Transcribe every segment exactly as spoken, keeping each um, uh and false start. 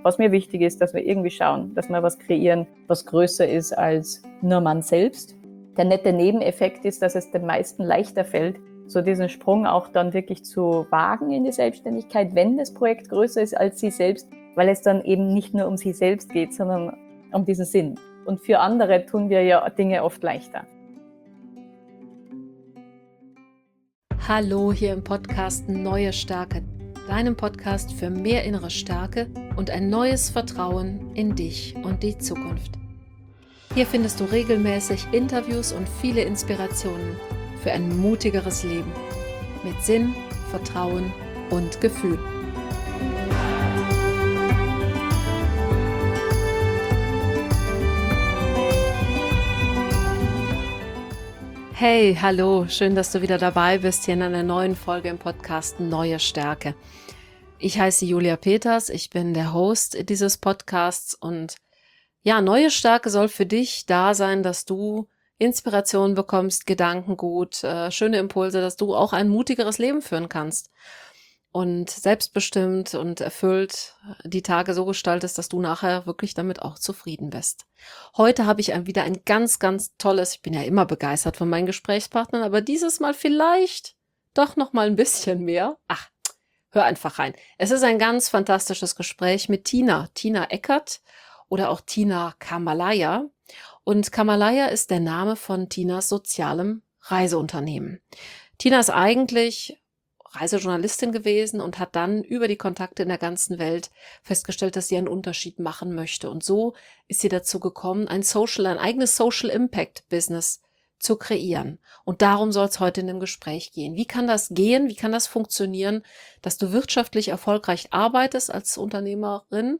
Was mir wichtig ist, dass wir irgendwie schauen, dass wir was kreieren, was größer ist als nur man selbst. Der nette Nebeneffekt ist, dass es den meisten leichter fällt, so diesen Sprung auch dann wirklich zu wagen in die Selbstständigkeit, wenn das Projekt größer ist als sie selbst, weil es dann eben nicht nur um sie selbst geht, sondern um diesen Sinn. Und für andere tun wir ja Dinge oft leichter. Hallo hier im Podcast Neue Stärke, deinem Podcast für mehr innere Stärke und ein neues Vertrauen in dich und die Zukunft. Hier findest du regelmäßig Interviews und viele Inspirationen für ein mutigeres Leben mit Sinn, Vertrauen und Gefühl. Hey, hallo, schön, dass du wieder dabei bist hier in einer neuen Folge im Podcast Neue Stärke. Ich heiße Julia Peters, ich bin der Host dieses Podcasts und ja, Neue Stärke soll für dich da sein, dass du Inspiration bekommst, Gedankengut, äh, schöne Impulse, dass du auch ein mutigeres Leben führen kannst und selbstbestimmt und erfüllt die Tage so gestaltest, dass du nachher wirklich damit auch zufrieden bist. Heute habe ich ein, wieder ein ganz, ganz tolles, ich bin ja immer begeistert von meinen Gesprächspartnern, aber dieses Mal vielleicht doch noch mal ein bisschen mehr. Ach, hör einfach rein. Es ist ein ganz fantastisches Gespräch mit Tina, Tina Eckert oder auch Tina Kamalaya. Und Kamalaya ist der Name von Tinas sozialem Reiseunternehmen. Tina ist eigentlich Reisejournalistin gewesen und hat dann über die Kontakte in der ganzen Welt festgestellt, dass sie einen Unterschied machen möchte. Und so ist sie dazu gekommen, ein Social, ein eigenes Social Impact Business zu kreieren. Und darum soll es heute in dem Gespräch gehen. Wie kann das gehen? Wie kann das funktionieren, dass du wirtschaftlich erfolgreich arbeitest als Unternehmerin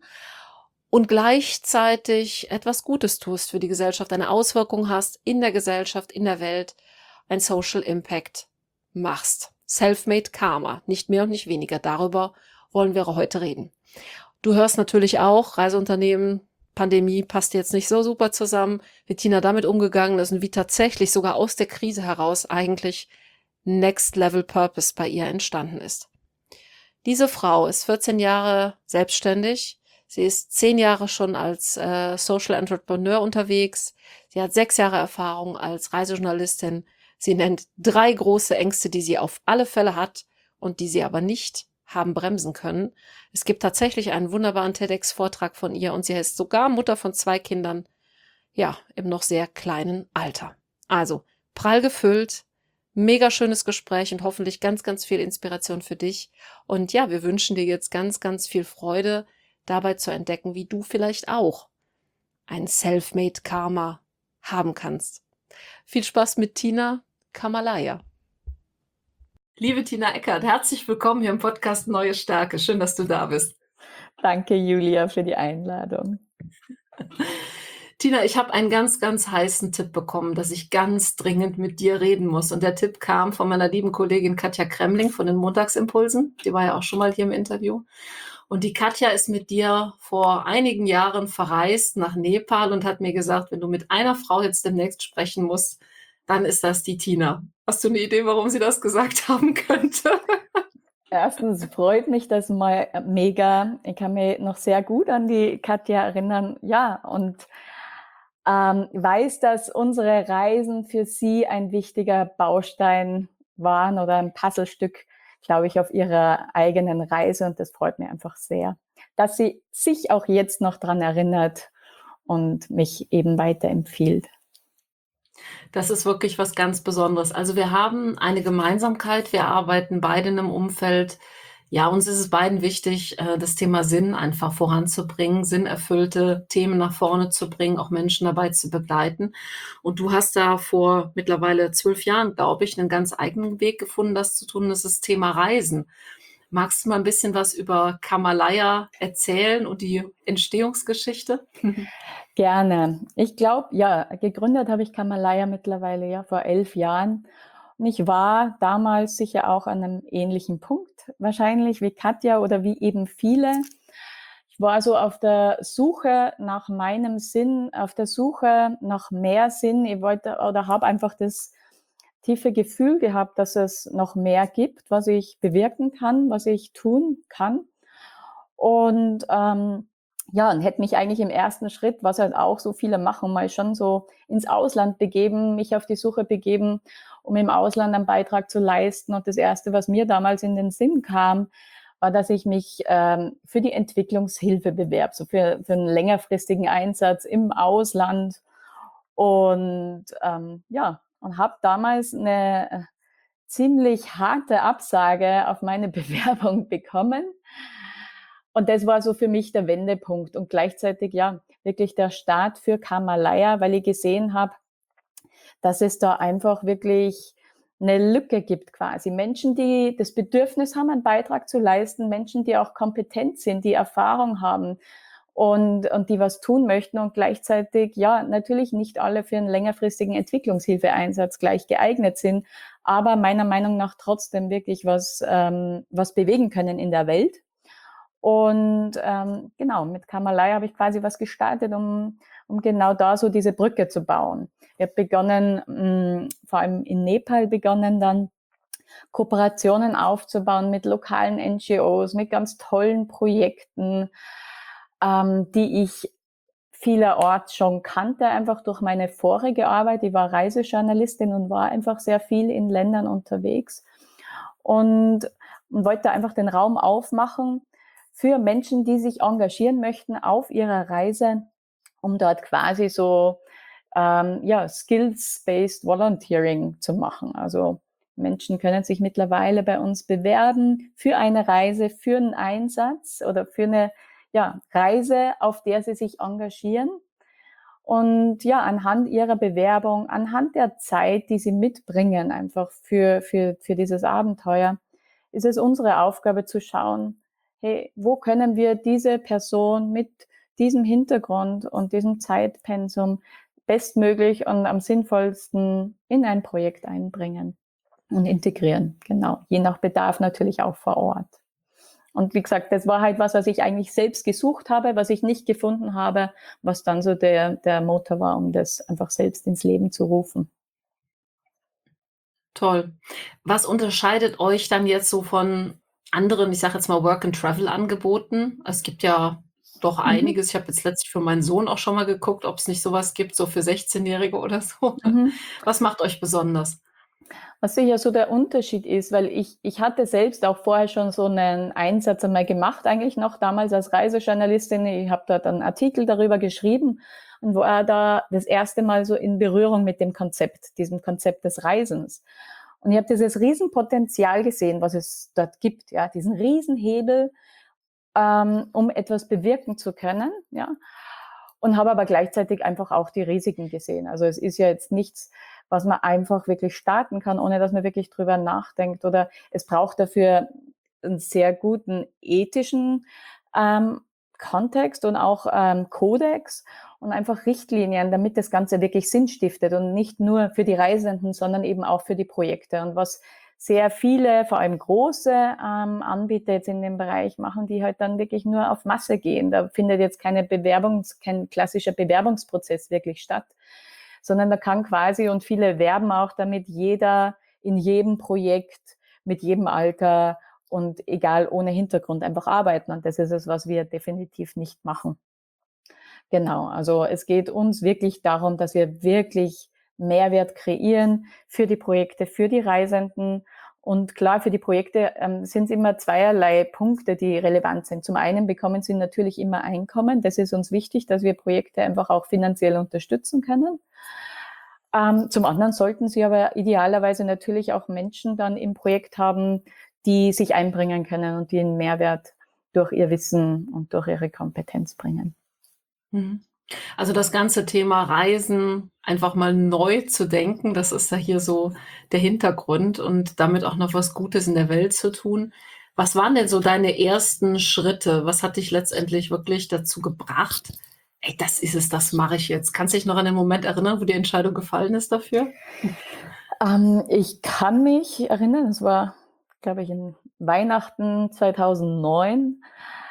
und gleichzeitig etwas Gutes tust für die Gesellschaft, eine Auswirkung hast in der Gesellschaft, in der Welt, ein Social Impact machst. Self-made Karma, nicht mehr und nicht weniger. Darüber wollen wir heute reden. Du hörst natürlich auch, Reiseunternehmen, Pandemie passt jetzt nicht so super zusammen, wie Tina damit umgegangen ist und wie tatsächlich sogar aus der Krise heraus eigentlich Next Level Purpose bei ihr entstanden ist. Diese Frau ist vierzehn Jahre selbstständig. Sie ist zehn Jahre schon als äh, Social Entrepreneur unterwegs. Sie hat sechs Jahre Erfahrung als Reisejournalistin. Sie nennt drei große Ängste, die sie auf alle Fälle hat und die sie aber nicht haben bremsen können. Es gibt tatsächlich einen wunderbaren TEDx-Vortrag von ihr und sie ist sogar Mutter von zwei Kindern, ja, im noch sehr kleinen Alter. Also, prall gefüllt, mega schönes Gespräch und hoffentlich ganz, ganz viel Inspiration für dich. Und ja, wir wünschen dir jetzt ganz, ganz viel Freude, dabei zu entdecken, wie du vielleicht auch ein Self-made Karma haben kannst. Viel Spaß mit Tina Kamalaya. Liebe Tina Eckert, herzlich willkommen hier im Podcast Neue Stärke. Schön, dass du da bist. Danke, Julia, für die Einladung. Tina, ich habe einen ganz, ganz heißen Tipp bekommen, dass ich ganz dringend mit dir reden muss. Und der Tipp kam von meiner lieben Kollegin Katja Kremling von den Montagsimpulsen. Die war ja auch schon mal hier im Interview. Und die Katja ist mit dir vor einigen Jahren verreist nach Nepal und hat mir gesagt, wenn du mit einer Frau jetzt demnächst sprechen musst, dann ist das die Tina. Hast du eine Idee, warum sie das gesagt haben könnte? Erstens freut mich das mal mega. Ich kann mich noch sehr gut an die Katja erinnern. Ja, und ähm, weiß, dass unsere Reisen für sie ein wichtiger Baustein waren oder ein Puzzlestück, glaube ich, auf ihrer eigenen Reise. Und das freut mich einfach sehr, dass sie sich auch jetzt noch dran erinnert und mich eben weiterempfiehlt. Das ist wirklich was ganz Besonderes. Also wir haben eine Gemeinsamkeit. Wir arbeiten beide in einem Umfeld. Ja, uns ist es beiden wichtig, äh, das Thema Sinn einfach voranzubringen, sinnerfüllte Themen nach vorne zu bringen, auch Menschen dabei zu begleiten. Und du hast da vor mittlerweile zwölf Jahren, glaube ich, einen ganz eigenen Weg gefunden, das zu tun. Das ist das Thema Reisen. Magst du mal ein bisschen was über Kamalaya erzählen und die Entstehungsgeschichte? Gerne. Ich glaube, ja, gegründet habe ich Kamalaya mittlerweile ja vor elf Jahren. Und ich war damals sicher auch an einem ähnlichen Punkt, wahrscheinlich wie Katja oder wie eben viele. Ich war so auf der Suche nach meinem Sinn, auf der Suche nach mehr Sinn. Ich wollte oder habe einfach das tiefe Gefühl gehabt, dass es noch mehr gibt, was ich bewirken kann, was ich tun kann. Und ähm, ja, und hätte mich eigentlich im ersten Schritt, was halt auch so viele machen, mal schon so ins Ausland begeben, mich auf die Suche begeben, um im Ausland einen Beitrag zu leisten. Und das Erste, was mir damals in den Sinn kam, war, dass ich mich ähm, für die Entwicklungshilfe bewerbe, so für, für einen längerfristigen Einsatz im Ausland. Und ähm, ja, und habe damals eine ziemlich harte Absage auf meine Bewerbung bekommen. Und das war so für mich der Wendepunkt und gleichzeitig ja wirklich der Start für Kamalaya, weil ich gesehen habe, dass es da einfach wirklich eine Lücke gibt quasi. Menschen, die das Bedürfnis haben, einen Beitrag zu leisten, Menschen, die auch kompetent sind, die Erfahrung haben und, und die was tun möchten und gleichzeitig, ja, natürlich nicht alle für einen längerfristigen Entwicklungshilfeeinsatz gleich geeignet sind, aber meiner Meinung nach trotzdem wirklich was, ähm, was bewegen können in der Welt. Und ähm, genau, mit Kamalaya habe ich quasi was gestartet, um, um genau da so diese Brücke zu bauen. Ich habe begonnen, mh, vor allem in Nepal begonnen, dann Kooperationen aufzubauen mit lokalen N G Os, mit ganz tollen Projekten, ähm, die ich vielerorts schon kannte, einfach durch meine vorige Arbeit. Ich war Reisejournalistin und war einfach sehr viel in Ländern unterwegs und, und wollte einfach den Raum aufmachen für Menschen, die sich engagieren möchten auf ihrer Reise, um dort quasi so ähm, ja, Skills-Based Volunteering zu machen. Also Menschen können sich mittlerweile bei uns bewerben für eine Reise, für einen Einsatz oder für eine ja, Reise, auf der sie sich engagieren. Und ja, anhand ihrer Bewerbung, anhand der Zeit, die sie mitbringen, einfach für, für, für dieses Abenteuer, ist es unsere Aufgabe zu schauen, hey, wo können wir diese Person mit diesem Hintergrund und diesem Zeitpensum bestmöglich und am sinnvollsten in ein Projekt einbringen und integrieren. Genau, je nach Bedarf natürlich auch vor Ort. Und wie gesagt, das war halt was, was ich eigentlich selbst gesucht habe, was ich nicht gefunden habe, was dann so der, der Motor war, um das einfach selbst ins Leben zu rufen. Toll. Was unterscheidet euch dann jetzt so von anderen, ich sage jetzt mal Work-and-Travel-Angeboten? Es gibt ja doch Mhm. einiges. Ich habe jetzt letztlich für meinen Sohn auch schon mal geguckt, ob es nicht sowas gibt, so für sechzehn-Jährige oder so. Mhm. Was macht euch besonders? Was sicher so der Unterschied ist, weil ich, ich hatte selbst auch vorher schon so einen Einsatz einmal gemacht, eigentlich noch damals als Reisejournalistin. Ich habe dort einen Artikel darüber geschrieben und war da das erste Mal so in Berührung mit dem Konzept, diesem Konzept des Reisens. Und ich habe dieses Riesenpotenzial gesehen, was es dort gibt, ja, diesen Riesenhebel, ähm, um etwas bewirken zu können, ja. Und habe aber gleichzeitig einfach auch die Risiken gesehen. Also es ist ja jetzt nichts, was man einfach wirklich starten kann, ohne dass man wirklich drüber nachdenkt. Oder es braucht dafür einen sehr guten ethischen ähm, Kontext und auch ähm, Kodex und einfach Richtlinien, damit das Ganze wirklich Sinn stiftet und nicht nur für die Reisenden, sondern eben auch für die Projekte. Und was sehr viele, vor allem große ähm, Anbieter jetzt in dem Bereich machen, die halt dann wirklich nur auf Masse gehen. Da findet jetzt keine Bewerbungs-, kein klassischer Bewerbungsprozess wirklich statt, sondern da kann quasi, und viele werben auch damit, jeder in jedem Projekt, mit jedem Alter und egal ohne Hintergrund einfach arbeiten. Und das ist es, was wir definitiv nicht machen. Genau, also es geht uns wirklich darum, dass wir wirklich Mehrwert kreieren für die Projekte, für die Reisenden. Und klar, für die Projekte ähm, sind es immer zweierlei Punkte, die relevant sind. Zum einen bekommen sie natürlich immer Einkommen. Das ist uns wichtig, dass wir Projekte einfach auch finanziell unterstützen können. Ähm, zum anderen sollten sie aber idealerweise natürlich auch Menschen dann im Projekt haben, die sich einbringen können und die einen Mehrwert durch ihr Wissen und durch ihre Kompetenz bringen. Mhm. Also das ganze Thema Reisen einfach mal neu zu denken, das ist ja hier so der Hintergrund und damit auch noch was Gutes in der Welt zu tun. Was waren denn so deine ersten Schritte? Was hat dich letztendlich wirklich dazu gebracht? Ey, das ist es, das mache ich jetzt. Kannst du dich noch an den Moment erinnern, wo die Entscheidung gefallen ist dafür? Ähm, ich kann mich erinnern, es war, glaube ich, in Weihnachten zweitausendneun,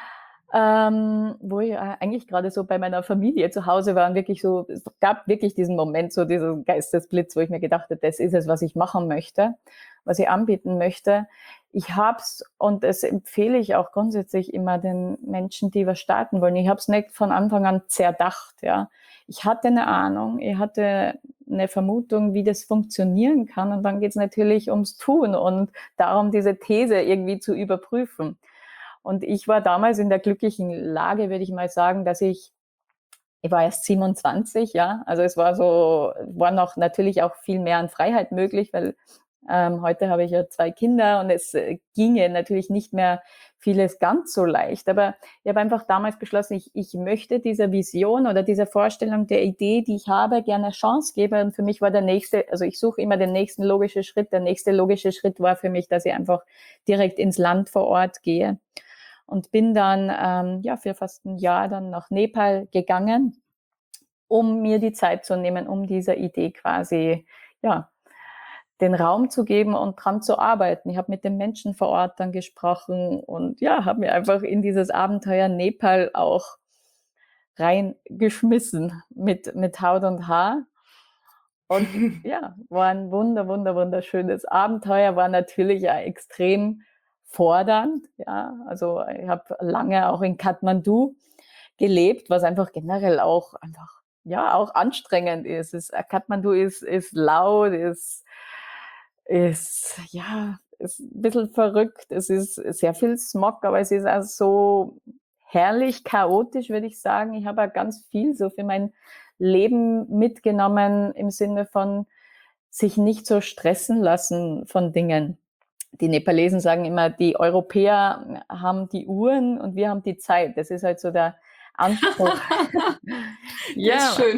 ähm, wo ich äh, eigentlich gerade so bei meiner Familie zu Hause war und wirklich so, es gab wirklich diesen Moment, so diesen Geistesblitz, wo ich mir gedacht habe, das ist es, was ich machen möchte. was ich anbieten möchte. Ich hab's, und das empfehle ich auch grundsätzlich immer den Menschen, die was starten wollen. Ich habe es nicht von Anfang an zerdacht, ja. Ich hatte eine Ahnung, ich hatte eine Vermutung, wie das funktionieren kann. Und dann geht es natürlich ums Tun und darum, diese These irgendwie zu überprüfen. Und ich war damals in der glücklichen Lage, würde ich mal sagen, dass ich, ich war erst siebenundzwanzig, ja. Also es war so, war noch natürlich auch viel mehr an Freiheit möglich, weil ähm, heute habe ich ja zwei Kinder und es äh, ginge natürlich nicht mehr vieles ganz so leicht. Aber ich habe einfach damals beschlossen, ich, ich möchte dieser Vision oder dieser Vorstellung der Idee, die ich habe, gerne eine Chance geben. Und für mich war der nächste, also ich suche immer den nächsten logischen Schritt. Der nächste logische Schritt war für mich, dass ich einfach direkt ins Land vor Ort gehe. Und bin dann ähm, ja für fast ein Jahr dann nach Nepal gegangen, um mir die Zeit zu nehmen, um dieser Idee quasi ja den Raum zu geben und dran zu arbeiten. Ich habe mit den Menschen vor Ort dann gesprochen und ja, habe mir einfach in dieses Abenteuer Nepal auch reingeschmissen mit, mit Haut und Haar. Und ja, war ein wunder, wunder, wunderschönes Abenteuer, war natürlich ja extrem fordernd. Ja, also ich habe lange auch in Kathmandu gelebt, was einfach generell auch einfach ja auch anstrengend ist. Es, Kathmandu ist, ist laut, ist ist, ja, ist ein bisschen verrückt. Es ist sehr viel Smog, aber es ist auch so herrlich chaotisch, würde ich sagen. Ich habe auch ganz viel so für mein Leben mitgenommen im Sinne von sich nicht so stressen lassen von Dingen. Die Nepalesen sagen immer, die Europäer haben die Uhren und wir haben die Zeit. Das ist halt so der Anspruch. Ja, ist schön.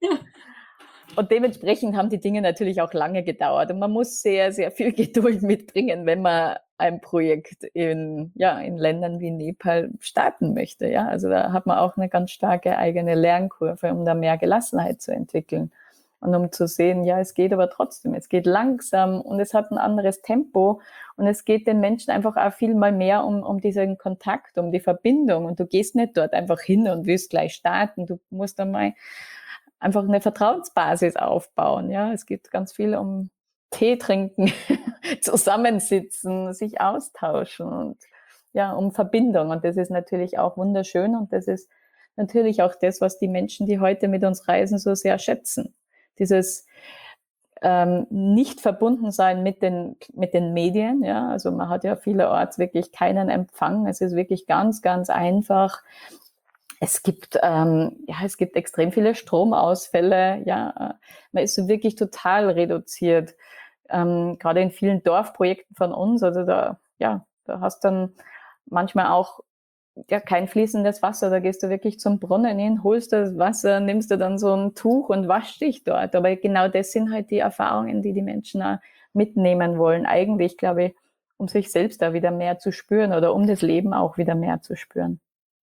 Und dementsprechend haben die Dinge natürlich auch lange gedauert. Und man muss sehr, sehr viel Geduld mitbringen, wenn man ein Projekt in, ja, in Ländern wie Nepal starten möchte. Ja, also da hat man auch eine ganz starke eigene Lernkurve, um da mehr Gelassenheit zu entwickeln. Und um zu sehen, ja, es geht aber trotzdem, es geht langsam und es hat ein anderes Tempo und es geht den Menschen einfach auch viel mal mehr um, um diesen Kontakt, um die Verbindung. Und du gehst nicht dort einfach hin und willst gleich starten. Du musst einmal einfach eine Vertrauensbasis aufbauen. Ja, es geht ganz viel um Tee trinken, zusammensitzen, sich austauschen und ja, um Verbindung. Und das ist natürlich auch wunderschön und das ist natürlich auch das, was die Menschen, die heute mit uns reisen, so sehr schätzen. Dieses ähm, nicht verbunden sein mit den, mit den Medien. Ja, also man hat ja vielerorts wirklich keinen Empfang. Es ist wirklich ganz, ganz einfach. Es gibt, ähm, ja, es gibt extrem viele Stromausfälle. Ja, man ist so wirklich total reduziert. Ähm, gerade in vielen Dorfprojekten von uns. Also da, ja, da hast dann manchmal auch ja kein fließendes Wasser. Da gehst du wirklich zum Brunnen hin, holst das Wasser, nimmst du dann so ein Tuch und waschst dich dort. Aber genau das sind halt die Erfahrungen, die die Menschen auch mitnehmen wollen. Eigentlich, glaube ich, um sich selbst da wieder mehr zu spüren oder um das Leben auch wieder mehr zu spüren.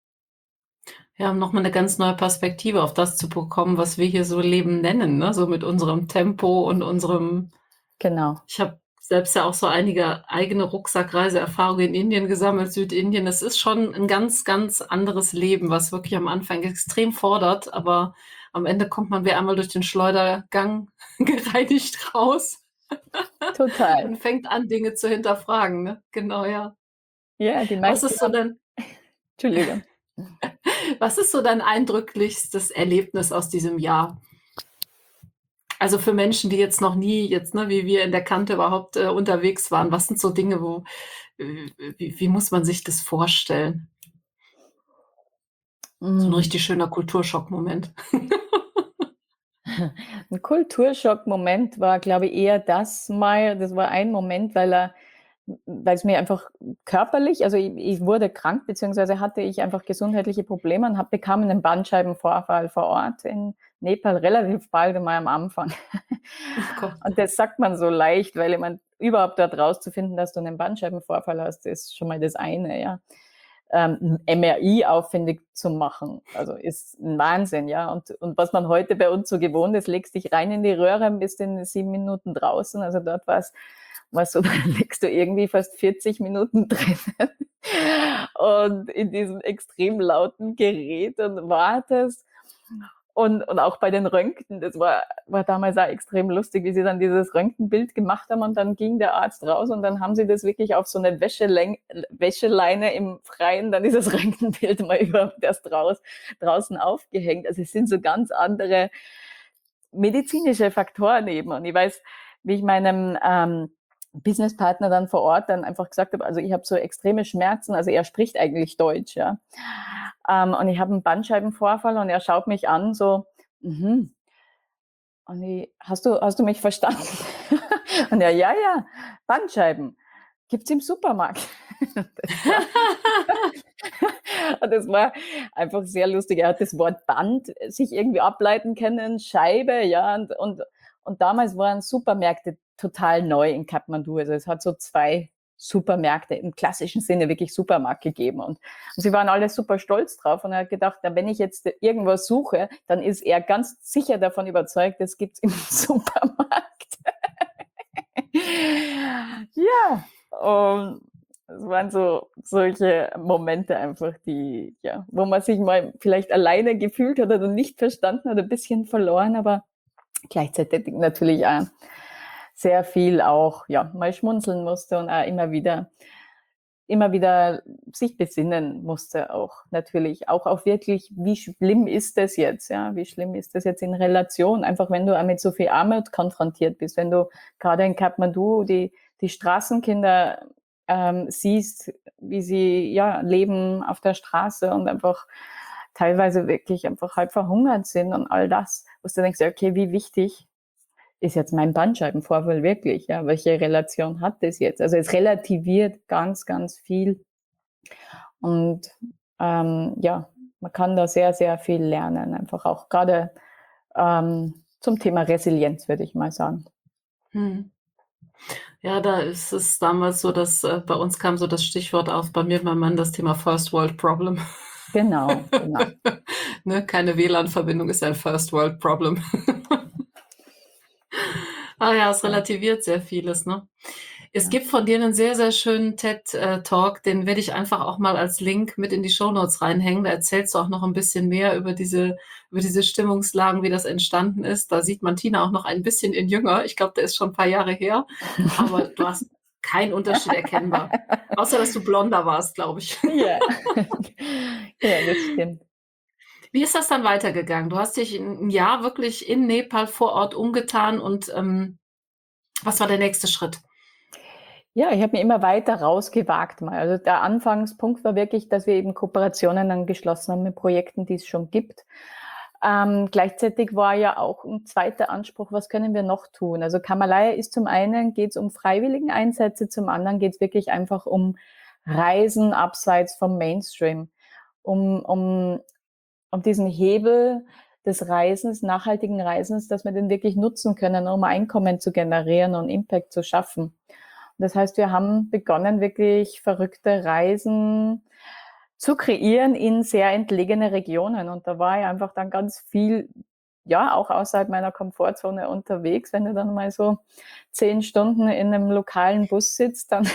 Ja, um nochmal eine ganz neue Perspektive auf das zu bekommen, was wir hier so Leben nennen, ne? So mit unserem Tempo und unserem. Genau. Ich habe selbst ja auch so einige eigene Rucksackreiseerfahrungen in Indien gesammelt, Südindien. Es ist schon ein ganz, ganz anderes Leben, was wirklich am Anfang extrem fordert, aber am Ende kommt man wie einmal durch den Schleudergang gereinigt raus Total. und fängt an, Dinge zu hinterfragen, ne? Genau, ja. Ja, die Was meisten ist so haben, dein Entschuldigung. was ist so dein eindrücklichstes Erlebnis aus diesem Jahr? Also für Menschen, die jetzt noch nie jetzt, ne, wie wir in der Kante überhaupt äh, unterwegs waren, was sind so Dinge, wo, äh, wie, wie muss man sich das vorstellen? So ein Mm. richtig schöner Kulturschockmoment. Ein Kulturschockmoment war, glaube ich, eher das mal, das war ein Moment, weil er, weil es mir einfach körperlich, also ich, ich wurde krank, beziehungsweise hatte ich einfach gesundheitliche Probleme und hab, bekam einen Bandscheibenvorfall vor Ort in Nepal relativ bald einmal am Anfang. Oh Gott. Und das sagt man so leicht, weil ich meine, überhaupt dort rauszufinden, dass du einen Bandscheibenvorfall hast, ist schon mal das eine, ja. Ähm, M R I aufwendig zu machen, also ist ein Wahnsinn, ja. Und, und was man heute bei uns so gewohnt ist, legst dich rein in die Röhre, bist in sieben Minuten draußen, also dort war es war so, da legst du irgendwie fast vierzig Minuten drin und in diesem extrem lauten Gerät und wartest. Und, und auch bei den Röntgen, das war, war damals auch extrem lustig, wie sie dann dieses Röntgenbild gemacht haben und dann ging der Arzt raus und dann haben sie das wirklich auf so eine Wäscheleine, Wäscheleine im Freien, dann dieses Röntgenbild mal über das draus, draußen aufgehängt. Also es sind so ganz andere medizinische Faktoren eben. Und ich weiß, wie ich meinem ähm, Businesspartner dann vor Ort dann einfach gesagt habe, also ich habe so extreme Schmerzen, also er spricht eigentlich Deutsch, ja. Ähm, und ich habe einen Bandscheibenvorfall und er schaut mich an, so, mhm. Und ich, hast du, hast du mich verstanden? Und er, ja, ja, Bandscheiben. Gibt's im Supermarkt. Das war, und das war einfach sehr lustig. Er hat das Wort Band sich irgendwie ableiten können, Scheibe, ja, und, und, und damals waren Supermärkte total neu in Kathmandu. Also es hat so zwei Supermärkte im klassischen Sinne wirklich Supermarkt gegeben und, und sie waren alle super stolz drauf und er hat gedacht, na, wenn ich jetzt irgendwas suche, dann ist er ganz sicher davon überzeugt, das gibt's im Supermarkt. Ja, und es waren so solche Momente einfach, die, ja, wo man sich mal vielleicht alleine gefühlt hat oder nicht verstanden hat, ein bisschen verloren, aber gleichzeitig natürlich auch sehr viel auch, ja, mal schmunzeln musste und auch immer wieder, immer wieder sich besinnen musste auch natürlich, auch auf wirklich, wie schlimm ist das jetzt, ja, wie schlimm ist das jetzt in Relation, einfach wenn du auch mit so viel Armut konfrontiert bist, wenn du gerade in Kathmandu die, die Straßenkinder ähm, siehst, wie sie, ja, leben auf der Straße und einfach teilweise wirklich einfach halb verhungert sind und all das, wo du denkst, okay, wie wichtig ist jetzt mein Bandscheibenvorfall wirklich? Ja, welche Relation hat das jetzt? Also es relativiert ganz, ganz viel. Und ähm, ja, man kann da sehr, sehr viel lernen. Einfach auch gerade ähm, zum Thema Resilienz, würde ich mal sagen. Hm. Ja, da ist es damals so, dass äh, bei uns kam so das Stichwort auf, bei mir, mein Mann, das Thema First World Problem. Genau, genau. Ne, keine W L A N-Verbindung ist ein First World Problem. Ah ja, es Ja, relativiert sehr vieles, ne? Es ja. gibt von dir einen sehr, sehr schönen TED-Talk, den werde ich einfach auch mal als Link mit in die Shownotes reinhängen. Da erzählst du auch noch ein bisschen mehr über diese, über diese Stimmungslagen, wie das entstanden ist. Da sieht man Tina auch noch ein bisschen in jünger. Ich glaube, der ist schon ein paar Jahre her, aber du hast keinen Unterschied erkennbar. Außer, dass du blonder warst, glaube ich. Ja. Ja, das stimmt. Wie ist das dann weitergegangen? Du hast dich ein Jahr wirklich in Nepal vor Ort umgetan und ähm, was war der nächste Schritt? Ja, ich habe mir immer weiter rausgewagt mal. Also der Anfangspunkt war wirklich, dass wir eben Kooperationen dann geschlossen haben mit Projekten, die es schon gibt. Ähm, gleichzeitig war ja auch ein zweiter Anspruch, was können wir noch tun? Also Kamalaya ist zum einen, geht es um Freiwilligeneinsätze, zum anderen geht es wirklich einfach um Reisen abseits vom Mainstream, um, um, um diesen Hebel des Reisens, nachhaltigen Reisens, dass wir den wirklich nutzen können, um Einkommen zu generieren und Impact zu schaffen. Das heißt, wir haben begonnen, wirklich verrückte Reisen zu kreieren in sehr entlegene Regionen. Und da war ich einfach dann ganz viel, ja, auch außerhalb meiner Komfortzone unterwegs. Wenn du dann mal so zehn Stunden in einem lokalen Bus sitzt, dann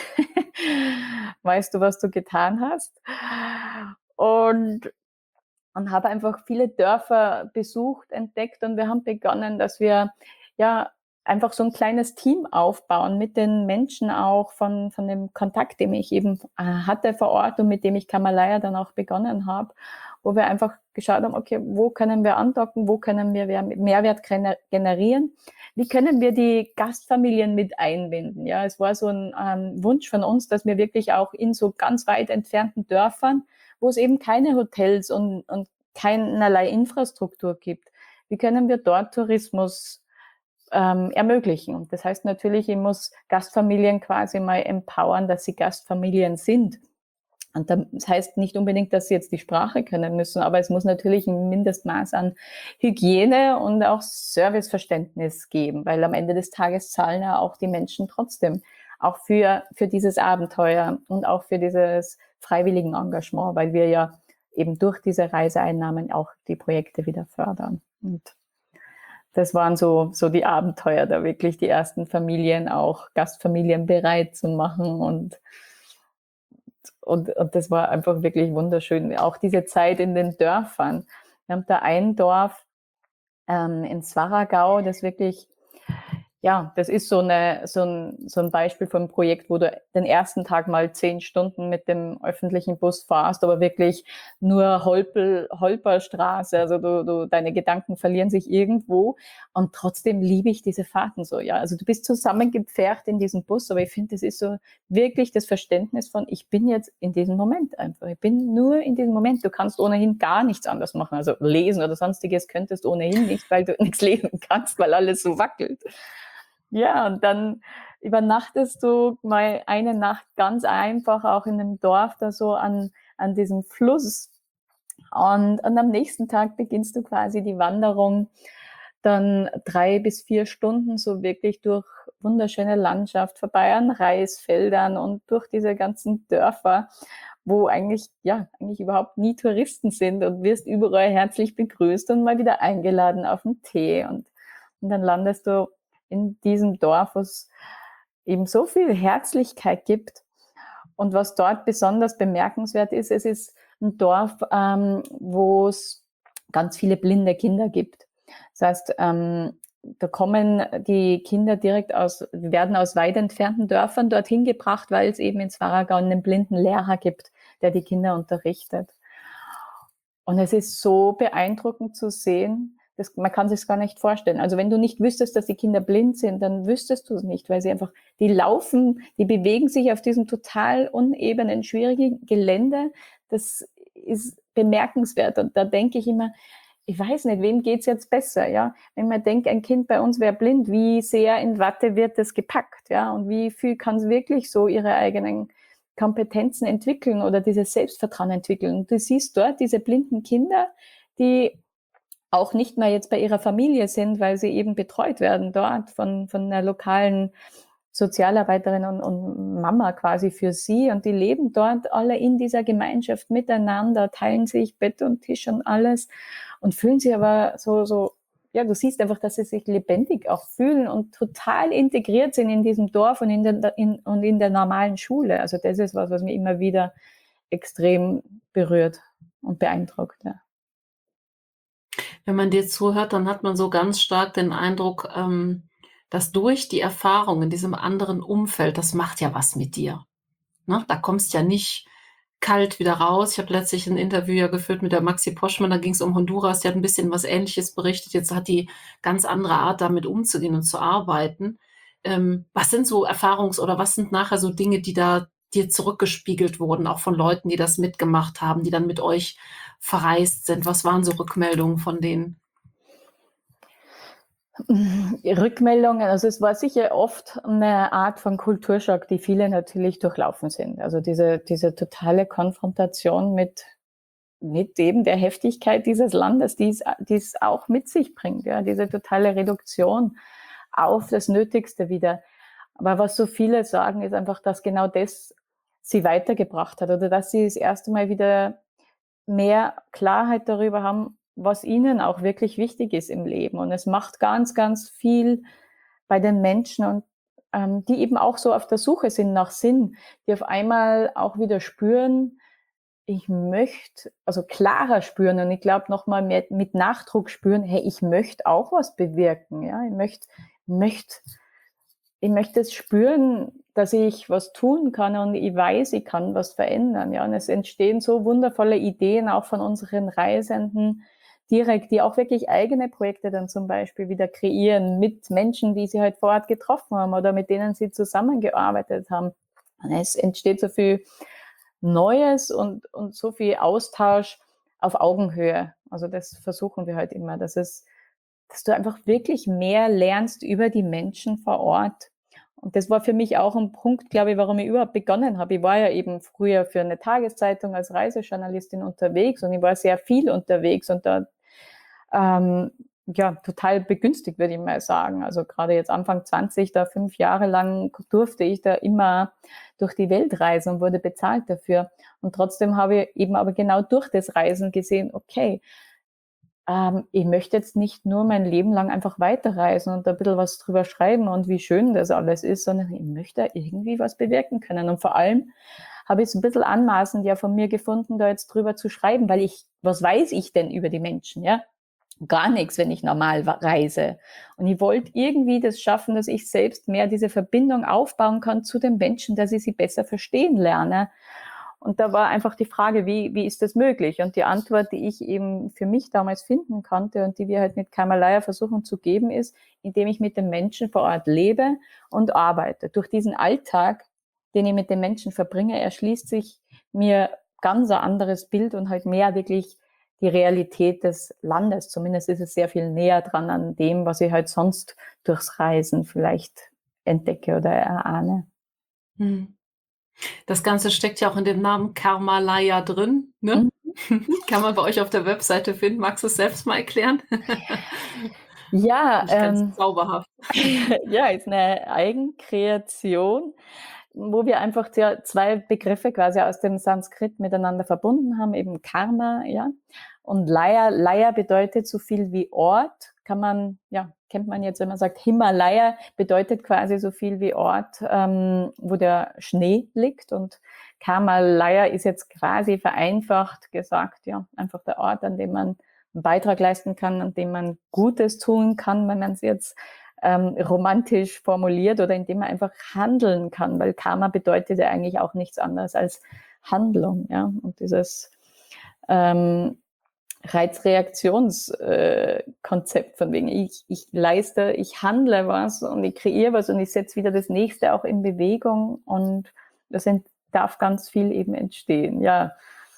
weißt du, was du getan hast. Und, und habe einfach viele Dörfer besucht, entdeckt und wir haben begonnen, dass wir, ja, einfach so ein kleines Team aufbauen mit den Menschen auch von, von dem Kontakt, den ich eben äh, hatte vor Ort und mit dem ich Kamalaya dann auch begonnen habe, wo wir einfach geschaut haben, okay, wo können wir andocken, wo können wir Mehrwert generieren, wie können wir die Gastfamilien mit einbinden. Ja, es war so ein ähm, Wunsch von uns, dass wir wirklich auch in so ganz weit entfernten Dörfern, wo es eben keine Hotels und, und keinerlei Infrastruktur gibt, wie können wir dort Tourismus ähm, ermöglichen. Das heißt natürlich, ich muss Gastfamilien quasi mal empowern, dass sie Gastfamilien sind. Und das heißt nicht unbedingt, dass sie jetzt die Sprache können müssen, aber es muss natürlich ein Mindestmaß an Hygiene und auch Serviceverständnis geben, weil am Ende des Tages zahlen ja auch die Menschen trotzdem auch für, für dieses Abenteuer und auch für dieses freiwilligen Engagement, weil wir ja eben durch diese Reiseeinnahmen auch die Projekte wieder fördern. Und das waren so, so die Abenteuer, da wirklich die ersten Familien, auch Gastfamilien bereit zu machen und Und, und das war einfach wirklich wunderschön. Auch diese Zeit in den Dörfern. Wir haben da ein Dorf, ähm, in Svaragau, das wirklich, ja, das ist so, eine, so, ein, so ein Beispiel von einem Projekt, wo du den ersten Tag mal zehn Stunden mit dem öffentlichen Bus fahrst, aber wirklich nur Holpel, Holperstraße, also du, du, deine Gedanken verlieren sich irgendwo und trotzdem liebe ich diese Fahrten so, ja. Also du bist zusammengepfercht in diesem Bus, aber ich finde, das ist so wirklich das Verständnis von, ich bin jetzt in diesem Moment einfach. Ich bin nur in diesem Moment. Du kannst ohnehin gar nichts anderes machen, also lesen oder sonstiges könntest du ohnehin nicht, weil du nichts lesen kannst, weil alles so wackelt. Ja, und dann übernachtest du mal eine Nacht ganz einfach auch in einem Dorf da so an, an diesem Fluss. Und, und am nächsten Tag beginnst du quasi die Wanderung dann drei bis vier Stunden so wirklich durch wunderschöne Landschaft, vorbei an Reisfeldern und durch diese ganzen Dörfer, wo eigentlich, ja, eigentlich überhaupt nie Touristen sind und wirst überall herzlich begrüßt und mal wieder eingeladen auf einen Tee und, und dann landest du in diesem Dorf, wo es eben so viel Herzlichkeit gibt. Und was dort besonders bemerkenswert ist, es ist ein Dorf, ähm, wo es ganz viele blinde Kinder gibt. Das heißt, ähm, da kommen die Kinder direkt aus, werden aus weit entfernten Dörfern dorthin gebracht, weil es eben in Svaragau einen blinden Lehrer gibt, der die Kinder unterrichtet. Und es ist so beeindruckend zu sehen, das, man kann sich es gar nicht vorstellen. Also wenn du nicht wüsstest, dass die Kinder blind sind, dann wüsstest du es nicht, weil sie einfach, die laufen, die bewegen sich auf diesem total unebenen, schwierigen Gelände. Das ist bemerkenswert. Und da denke ich immer, ich weiß nicht, wem geht's jetzt besser, ja? Wenn man denkt, ein Kind bei uns wäre blind, wie sehr in Watte wird das gepackt, ja? Und wie viel kann es wirklich so ihre eigenen Kompetenzen entwickeln oder dieses Selbstvertrauen entwickeln? Und du siehst dort diese blinden Kinder, die auch nicht mehr jetzt bei ihrer Familie sind, weil sie eben betreut werden dort von, von einer lokalen Sozialarbeiterin und, und Mama quasi für sie. Und die leben dort alle in dieser Gemeinschaft miteinander, teilen sich Bett und Tisch und alles und fühlen sich aber so, so, ja, du siehst einfach, dass sie sich lebendig auch fühlen und total integriert sind in diesem Dorf und in der, in, und in der normalen Schule. Also das ist was, was mich immer wieder extrem berührt und beeindruckt, ja. Wenn man dir zuhört, dann hat man so ganz stark den Eindruck, ähm, dass durch die Erfahrung in diesem anderen Umfeld, das macht ja was mit dir. Ne? Da kommst ja nicht kalt wieder raus. Ich habe letztlich ein Interview ja geführt mit der Maxi Poschmann, da ging es um Honduras, die hat ein bisschen was Ähnliches berichtet. Jetzt hat die ganz andere Art, damit umzugehen und zu arbeiten. Ähm, was sind so Erfahrungs- oder was sind nachher so Dinge, die da dir zurückgespiegelt wurden, auch von Leuten, die das mitgemacht haben, die dann mit euch verreist sind? Was waren so Rückmeldungen von denen? Rückmeldungen, also es war sicher oft eine Art von Kulturschock, die viele natürlich durchlaufen sind. Also diese, diese totale Konfrontation mit, mit eben der Heftigkeit dieses Landes, die es, die es auch mit sich bringt, ja, diese totale Reduktion auf das Nötigste wieder. Aber was so viele sagen, ist einfach, dass genau das sie weitergebracht hat oder dass sie das erste Mal wieder mehr Klarheit darüber haben, was ihnen auch wirklich wichtig ist im Leben. Und es macht ganz, ganz viel bei den Menschen, und ähm, die eben auch so auf der Suche sind nach Sinn, die auf einmal auch wieder spüren, ich möchte, also klarer spüren und ich glaube nochmal mit, mit Nachdruck spüren, hey, ich möchte auch was bewirken, ja, ich möchte, möchte, ich möchte es spüren, dass ich was tun kann und ich weiß, ich kann was verändern, ja, und es entstehen so wundervolle Ideen auch von unseren Reisenden direkt, die auch wirklich eigene Projekte dann zum Beispiel wieder kreieren mit Menschen, die sie halt vor Ort getroffen haben oder mit denen sie zusammengearbeitet haben. Und es entsteht so viel Neues und, und so viel Austausch auf Augenhöhe. Also das versuchen wir halt immer, dass es, dass du einfach wirklich mehr lernst über die Menschen vor Ort. Und das war für mich auch ein Punkt, glaube ich, warum ich überhaupt begonnen habe. Ich war ja eben früher für eine Tageszeitung als Reisejournalistin unterwegs und ich war sehr viel unterwegs und da ähm, ja, total begünstigt, würde ich mal sagen. Also gerade jetzt Anfang zwanzig, da fünf Jahre lang durfte ich da immer durch die Welt reisen und wurde bezahlt dafür. Und trotzdem habe ich eben aber genau durch das Reisen gesehen, okay, ähm, ich möchte jetzt nicht nur mein Leben lang einfach weiterreisen und da ein bisschen was drüber schreiben und wie schön das alles ist, sondern ich möchte irgendwie was bewirken können. Und vor allem habe ich es ein bisschen anmaßend ja von mir gefunden, da jetzt drüber zu schreiben, weil ich, was weiß ich denn über die Menschen, ja? gar nichts, wenn ich normal reise. Und ich wollte irgendwie das schaffen, dass ich selbst mehr diese Verbindung aufbauen kann zu den Menschen, dass ich sie besser verstehen lerne. Und da war einfach die Frage, wie, wie ist das möglich? Und die Antwort, die ich eben für mich damals finden konnte und die wir halt mit Karma versuchen zu geben, ist, indem ich mit den Menschen vor Ort lebe und arbeite. Durch diesen Alltag, den ich mit den Menschen verbringe, erschließt sich mir ganz ein anderes Bild und halt mehr wirklich die Realität des Landes. Zumindest ist es sehr viel näher dran an dem, was ich halt sonst durchs Reisen vielleicht entdecke oder erahne. Hm. Das Ganze steckt ja auch in dem Namen Karmalaya drin, ne? Mhm. Kann man bei euch auf der Webseite finden. Magst du es selbst mal erklären? Ja, Nicht ganz ähm, zauberhaft. ja, ist eine Eigenkreation, wo wir einfach zwei Begriffe quasi aus dem Sanskrit miteinander verbunden haben, eben Karma, ja, und Laya. Laya bedeutet so viel wie Ort, kann man, ja, kennt man jetzt, wenn man sagt Himalaya, bedeutet quasi so viel wie Ort, ähm, wo der Schnee liegt, und Karmalaya ist jetzt quasi vereinfacht gesagt, ja, einfach der Ort, an dem man einen Beitrag leisten kann, an dem man Gutes tun kann, wenn man es jetzt ähm, romantisch formuliert, oder indem man einfach handeln kann, weil Karma bedeutet ja eigentlich auch nichts anderes als Handlung, ja, und dieses ähm, Reizreaktionskonzept äh, von wegen, ich, ich leiste, ich handle was und ich kreiere was und ich setze wieder das Nächste auch in Bewegung, und das darf ganz viel eben entstehen, ja.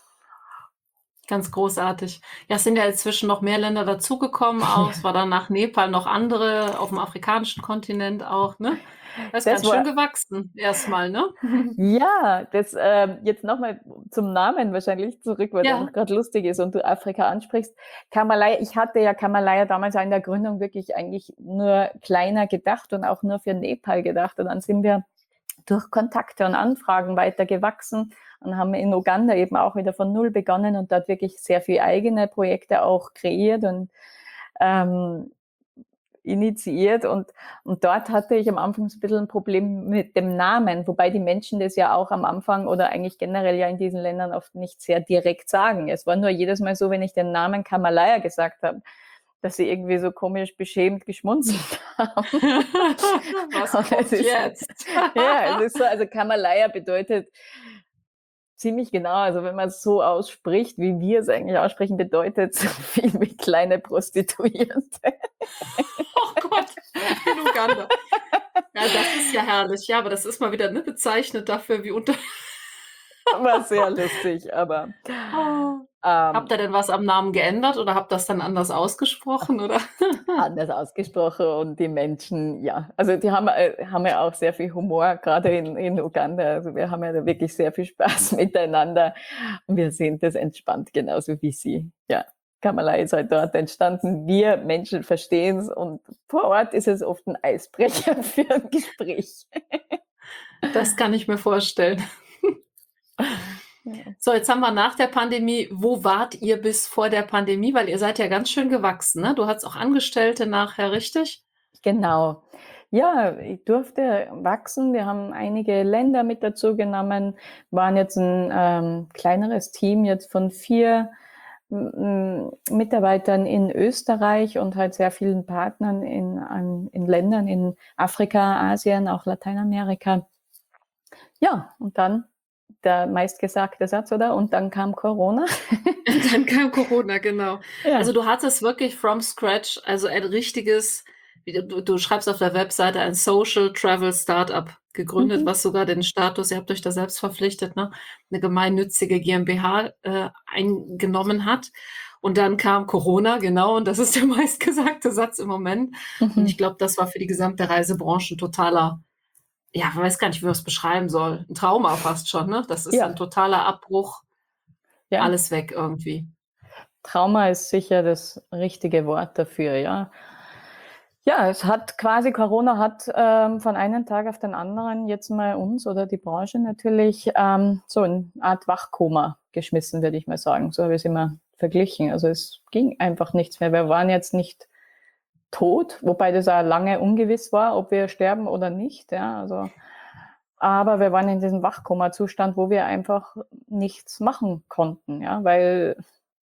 Ganz großartig. Ja, es sind ja inzwischen noch mehr Länder dazugekommen auch. Es war dann nach Nepal noch andere auf dem afrikanischen Kontinent auch, ne? Das ist Das ganz schön war, gewachsen erstmal, ne? ja, das äh, jetzt nochmal zum Namen wahrscheinlich zurück, weil es Ja. einfach gerade lustig ist und du Afrika ansprichst. Kamalaya, ich hatte ja Kamalaya damals in der Gründung wirklich eigentlich nur kleiner gedacht und auch nur für Nepal gedacht. Und dann sind wir durch Kontakte und Anfragen weiter gewachsen und haben in Uganda eben auch wieder von Null begonnen und dort wirklich sehr viele eigene Projekte auch kreiert und ähm, initiiert, und, und dort hatte ich am Anfang so ein bisschen ein Problem mit dem Namen, wobei die Menschen das ja auch am Anfang oder eigentlich generell ja in diesen Ländern oft nicht sehr direkt sagen. Es war nur jedes Mal so, wenn ich den Namen Kamalaya gesagt habe, dass sie irgendwie so komisch beschämt geschmunzelt haben. Was Und kommt es ist, jetzt? ja, es ist so, also Kamalaya bedeutet ziemlich genau, also wenn man es so ausspricht, wie wir es eigentlich aussprechen, bedeutet so viel wie kleine Prostituierte. Oh Gott, in Uganda. Ja, das ist ja herrlich. Ja, aber das ist mal wieder, ne, bezeichnet dafür, wie unter War sehr lustig, aber Oh. Habt ähm, ihr denn was am Namen geändert oder habt das dann anders ausgesprochen, oder? anders ausgesprochen, und die Menschen, ja, also die haben, äh, haben ja auch sehr viel Humor, gerade in, in Uganda. Also wir haben ja da wirklich sehr viel Spaß miteinander und wir sehen das entspannt genauso wie sie. Ja, Kamala ist halt dort entstanden. Wir Menschen verstehen es, und vor Ort ist es oft ein Eisbrecher für ein Gespräch. Das kann ich mir vorstellen. Ja. So, jetzt haben wir nach der Pandemie. Wo wart ihr bis vor der Pandemie? Weil ihr seid ja ganz schön gewachsen, ne? Du hattest auch Angestellte nachher, richtig? Genau. Ja, ich durfte wachsen. Wir haben einige Länder mit dazu genommen, waren jetzt ein ähm, kleineres Team jetzt von vier m, Mitarbeitern in Österreich und halt sehr vielen Partnern in, an, in Ländern in Afrika, Asien, auch Lateinamerika. Ja, und dann der meistgesagte Satz, oder? Und dann kam Corona. Dann kam Corona, genau. Ja. Also du hattest wirklich from scratch, also ein richtiges, wie du, du schreibst auf der Webseite, ein Social Travel Startup gegründet, Mhm. was sogar den Status, ihr habt euch da selbst verpflichtet, ne, eine gemeinnützige GmbH äh, eingenommen hat. Und dann kam Corona, genau, und das ist der meistgesagte Satz im Moment. Und ich Mhm. glaube, das war für die gesamte Reisebranche ein totaler, ja, ich weiß gar nicht, wie man es beschreiben soll. Ein Trauma fast schon, ne? Das ist ein Ja, totaler Abbruch, ja. alles weg irgendwie. Trauma ist sicher das richtige Wort dafür, ja. Ja, es hat quasi, Corona hat ähm, von einem Tag auf den anderen jetzt mal uns oder die Branche natürlich ähm, so eine Art Wachkoma geschmissen, würde ich mal sagen. So habe ich es immer verglichen. Also es ging einfach nichts mehr. Wir waren jetzt nicht tot, wobei das auch lange ungewiss war, ob wir sterben oder nicht. Ja, also, aber wir waren in diesem Wachkoma-Zustand, wo wir einfach nichts machen konnten, ja, weil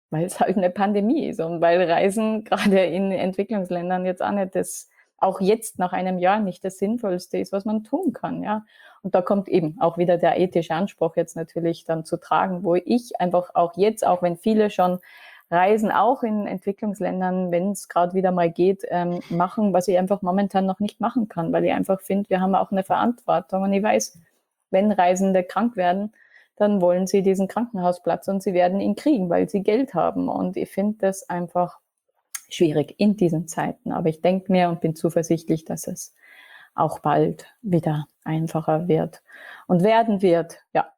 weil es halt eine Pandemie ist und weil Reisen gerade in Entwicklungsländern jetzt auch nicht das, auch jetzt nach einem Jahr nicht das Sinnvollste ist, was man tun kann, ja. Und da kommt eben auch wieder der ethische Anspruch jetzt natürlich dann zu tragen, wo ich einfach auch jetzt, auch wenn viele schon Reisen auch in Entwicklungsländern, wenn es gerade wieder mal geht, ähm, machen, was ich einfach momentan noch nicht machen kann, weil ich einfach finde, wir haben auch eine Verantwortung und ich weiß, wenn Reisende krank werden, dann wollen sie diesen Krankenhausplatz und sie werden ihn kriegen, weil sie Geld haben und ich finde das einfach schwierig in diesen Zeiten, aber ich denke mir und bin zuversichtlich, dass es auch bald wieder einfacher wird und werden wird, ja.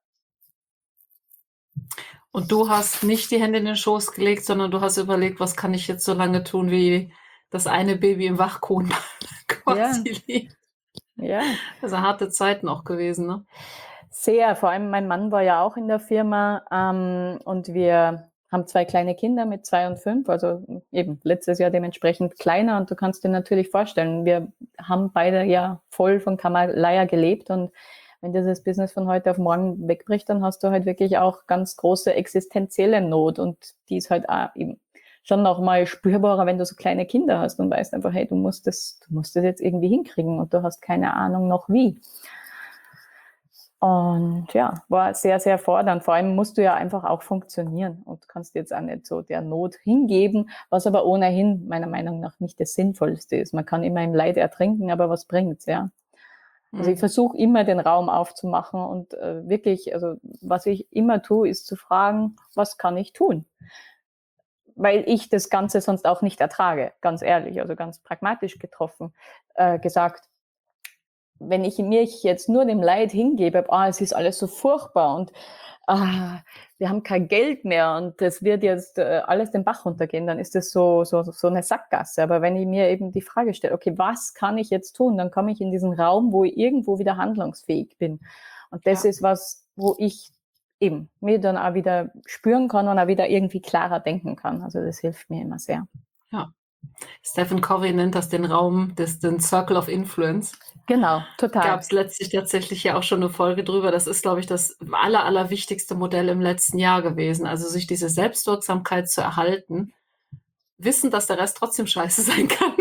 Und du hast nicht die Hände in den Schoß gelegt, sondern du hast überlegt, was kann ich jetzt so lange tun, wie das eine Baby im Wachkoma quasi Ja, liegt. ja. Also harte Zeiten auch gewesen, ne? Sehr, vor allem mein Mann war ja auch in der Firma ähm, und wir haben zwei kleine Kinder mit zwei und fünf, also eben letztes Jahr dementsprechend kleiner und du kannst dir natürlich vorstellen, wir haben beide ja voll von Kamalaya gelebt und wenn dieses Business von heute auf morgen wegbricht, dann hast du halt wirklich auch ganz große existenzielle Not und die ist halt auch eben schon noch mal spürbarer, wenn du so kleine Kinder hast und weißt einfach, hey, du musst das, du musst das jetzt irgendwie hinkriegen und du hast keine Ahnung noch wie. Und ja, war sehr, sehr fordernd. Vor allem musst du ja einfach auch funktionieren und kannst jetzt auch nicht so der Not hingeben, was aber ohnehin meiner Meinung nach nicht das Sinnvollste ist. Man kann immer im Leid ertrinken, aber was bringt's, ja? Also ich versuche immer den Raum aufzumachen und äh, wirklich, also was ich immer tue, ist zu fragen, was kann ich tun? Weil ich das Ganze sonst auch nicht ertrage, ganz ehrlich, also ganz pragmatisch getroffen äh, gesagt. Wenn ich mich jetzt nur dem Leid hingebe, ah, es ist alles so furchtbar und ah, wir haben kein Geld mehr und das wird jetzt äh, alles den Bach runtergehen, dann ist das so, so, so eine Sackgasse. Aber wenn ich mir eben die Frage stelle, okay, was kann ich jetzt tun, dann komme ich in diesen Raum, wo ich irgendwo wieder handlungsfähig bin. Und das Ja. ist was, wo ich eben mir dann auch wieder spüren kann und auch wieder irgendwie klarer denken kann. Also das hilft mir immer sehr. Ja. Stephen Covey nennt das den Raum, des, den Circle of Influence. Genau, total. Gab es letztlich tatsächlich ja auch schon eine Folge drüber. Das ist, glaube ich, das aller, allerwichtigste Modell im letzten Jahr gewesen. Also sich diese Selbstwirksamkeit zu erhalten, wissen, dass der Rest trotzdem scheiße sein kann.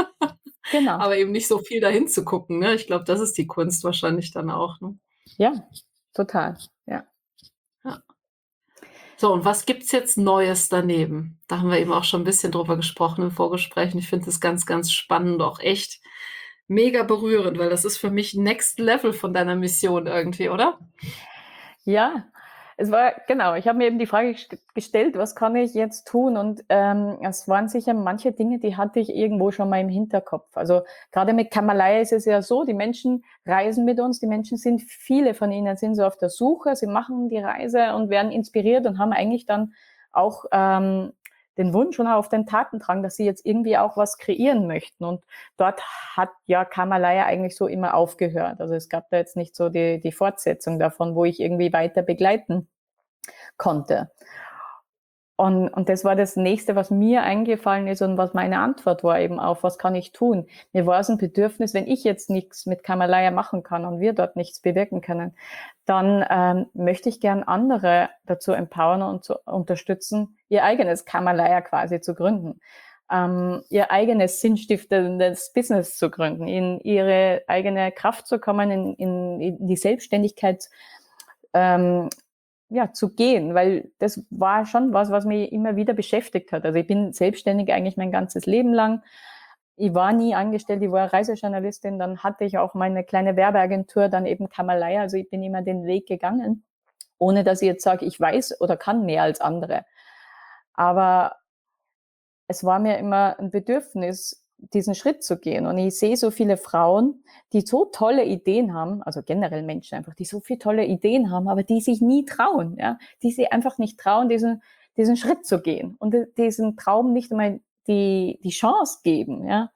Genau. Aber eben nicht so viel dahin zu gucken. Ne? Ich glaube, das ist die Kunst wahrscheinlich dann auch. Ne? Ja, total. Ja. Ja. So, und was gibt's jetzt Neues daneben? Da haben wir eben auch schon ein bisschen drüber gesprochen im Vorgespräch. Und ich finde das ganz, ganz spannend, auch echt mega berührend, weil das ist für mich Next Level von deiner Mission irgendwie, oder? Ja, es war genau, ich habe mir eben die Frage gestellt, was kann ich jetzt tun? Und ähm, es waren sicher manche Dinge, die hatte ich irgendwo schon mal im Hinterkopf. Also gerade mit Kamalaya ist es ja so, die Menschen reisen mit uns, die Menschen sind, viele von ihnen sind so auf der Suche, sie machen die Reise und werden inspiriert und haben eigentlich dann auch ähm, den Wunsch und auch auf den Tatendrang, dass sie jetzt irgendwie auch was kreieren möchten. Und dort hat ja Kamalaya eigentlich so immer aufgehört. Also es gab da jetzt nicht so die, die Fortsetzung davon, wo ich irgendwie weiter begleiten konnte. Und, und das war das Nächste, was mir eingefallen ist und was meine Antwort war eben auf, was kann ich tun? Mir war es ein Bedürfnis, wenn ich jetzt nichts mit Kamalaya machen kann und wir dort nichts bewirken können, dann ähm, möchte ich gern andere dazu empowern und zu unterstützen, ihr eigenes Kamalaya quasi zu gründen, ähm, ihr eigenes sinnstiftendes Business zu gründen, in ihre eigene Kraft zu kommen, in, in, in die Selbstständigkeit ähm, ja, zu gehen, weil das war schon was, was mich immer wieder beschäftigt hat. Also ich bin selbstständig eigentlich mein ganzes Leben lang. Ich war nie angestellt, ich war Reisejournalistin, dann hatte ich auch meine kleine Werbeagentur, dann eben Kamalaya, also ich bin immer den Weg gegangen, ohne dass ich jetzt sage, ich weiß oder kann mehr als andere. Aber es war mir immer ein Bedürfnis, diesen Schritt zu gehen. Und ich sehe so viele Frauen, die so tolle Ideen haben, also generell Menschen einfach, die so viele tolle Ideen haben, aber die sich nie trauen, ja, die sich einfach nicht trauen, diesen, diesen Schritt zu gehen und diesen Traum nicht einmal die, die Chance geben, ja.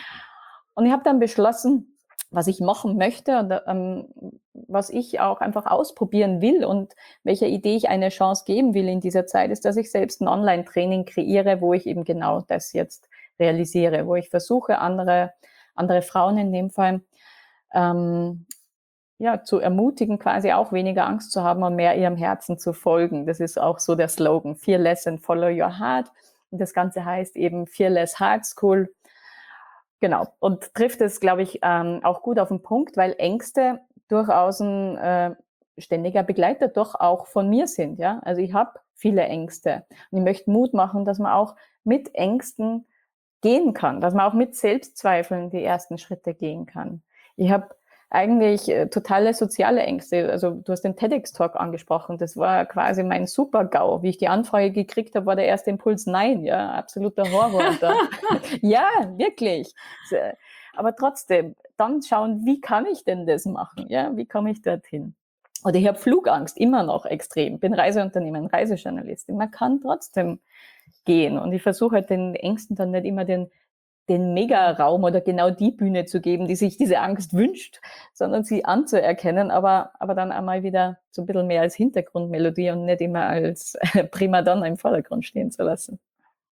Und ich habe dann beschlossen, was ich machen möchte und ähm, was ich auch einfach ausprobieren will und welcher Idee ich eine Chance geben will in dieser Zeit, ist, dass ich selbst ein Online-Training kreiere, wo ich eben genau das jetzt realisiere, wo ich versuche, andere, andere Frauen in dem Fall ähm, ja, zu ermutigen, quasi auch weniger Angst zu haben und mehr ihrem Herzen zu folgen. Das ist auch so der Slogan, Fearless and Follow Your Heart. Und das Ganze heißt eben Fearless Heart School. Genau. Und trifft es, glaube ich, ähm, auch gut auf den Punkt, weil Ängste durchaus ein äh, ständiger Begleiter doch auch von mir sind. Ja, also ich habe viele Ängste und ich möchte Mut machen, dass man auch mit Ängsten gehen kann, dass man auch mit Selbstzweifeln die ersten Schritte gehen kann. Ich habe eigentlich äh, totale soziale Ängste. Also du hast den TEDx-Talk angesprochen. Das war quasi mein Super-GAU. Wie ich die Anfrage gekriegt habe, war der erste Impuls nein. Ja, absoluter Horror. Ja, wirklich. Aber trotzdem, dann schauen, wie kann ich denn das machen? Ja, wie komme ich dorthin? Oder ich habe Flugangst immer noch extrem. Bin Reiseunternehmer, Reisejournalistin. Man kann trotzdem gehen. Und ich versuche halt den Ängsten dann nicht immer den den Megaraum oder genau die Bühne zu geben, die sich diese Angst wünscht, sondern sie anzuerkennen, aber, aber dann einmal wieder so ein bisschen mehr als Hintergrundmelodie und nicht immer als Primadonna im Vordergrund stehen zu lassen.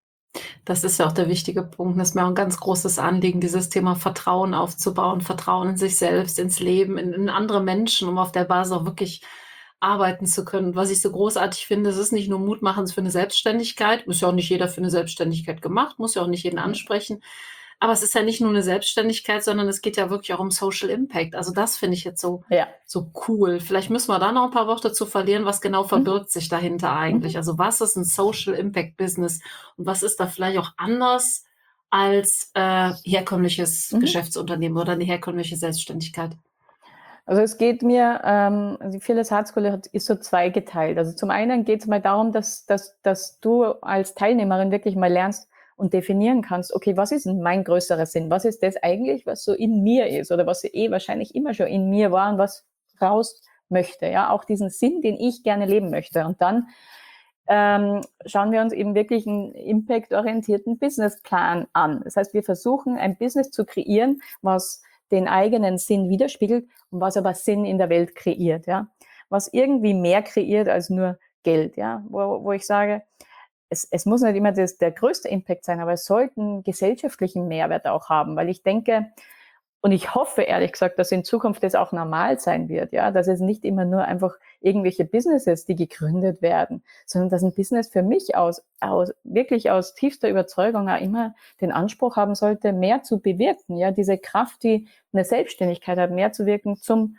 Das ist ja auch der wichtige Punkt. Das ist mir auch ein ganz großes Anliegen, dieses Thema Vertrauen aufzubauen, Vertrauen in sich selbst, ins Leben, in, in andere Menschen, um auf der Basis auch wirklich arbeiten zu können. Und was ich so großartig finde, es ist nicht nur Mutmachend für eine Selbstständigkeit, muss ja auch nicht jeder für eine Selbstständigkeit gemacht, muss ja auch nicht jeden ansprechen, aber es ist ja nicht nur eine Selbstständigkeit, sondern es geht ja wirklich auch um Social Impact. Also das finde ich jetzt so, Ja. so cool. Vielleicht müssen wir da noch ein paar Worte zu verlieren, was genau verbirgt mhm. sich dahinter eigentlich. Mhm. Also was ist ein Social Impact Business und was ist da vielleicht auch anders als äh, herkömmliches mhm. Geschäftsunternehmen oder eine herkömmliche Selbstständigkeit? Also es geht mir, ähm, die Fearless Heart School ist so zweigeteilt. Also zum einen geht es mal darum, dass, dass, dass du als Teilnehmerin wirklich mal lernst und definieren kannst, okay, was ist denn mein größerer Sinn? Was ist das eigentlich, was so in mir ist oder was eh wahrscheinlich immer schon in mir war und was raus möchte? Ja, auch diesen Sinn, den ich gerne leben möchte. Und dann ähm, schauen wir uns eben wirklich einen impactorientierten Businessplan an. Das heißt, wir versuchen, ein Business zu kreieren, was den eigenen Sinn widerspiegelt und was aber Sinn in der Welt kreiert, ja. Was irgendwie mehr kreiert als nur Geld, ja. Wo, wo ich sage, es, es muss nicht immer das, der größte Impact sein, aber es sollte einen gesellschaftlichen Mehrwert auch haben, weil ich denke, und ich hoffe ehrlich gesagt, dass in Zukunft das auch normal sein wird, ja, dass es nicht immer nur einfach irgendwelche Businesses, die gegründet werden, sondern dass ein Business für mich aus, aus wirklich aus tiefster Überzeugung auch immer den Anspruch haben sollte, mehr zu bewirken, ja, diese Kraft, die eine Selbstständigkeit hat, mehr zu wirken zum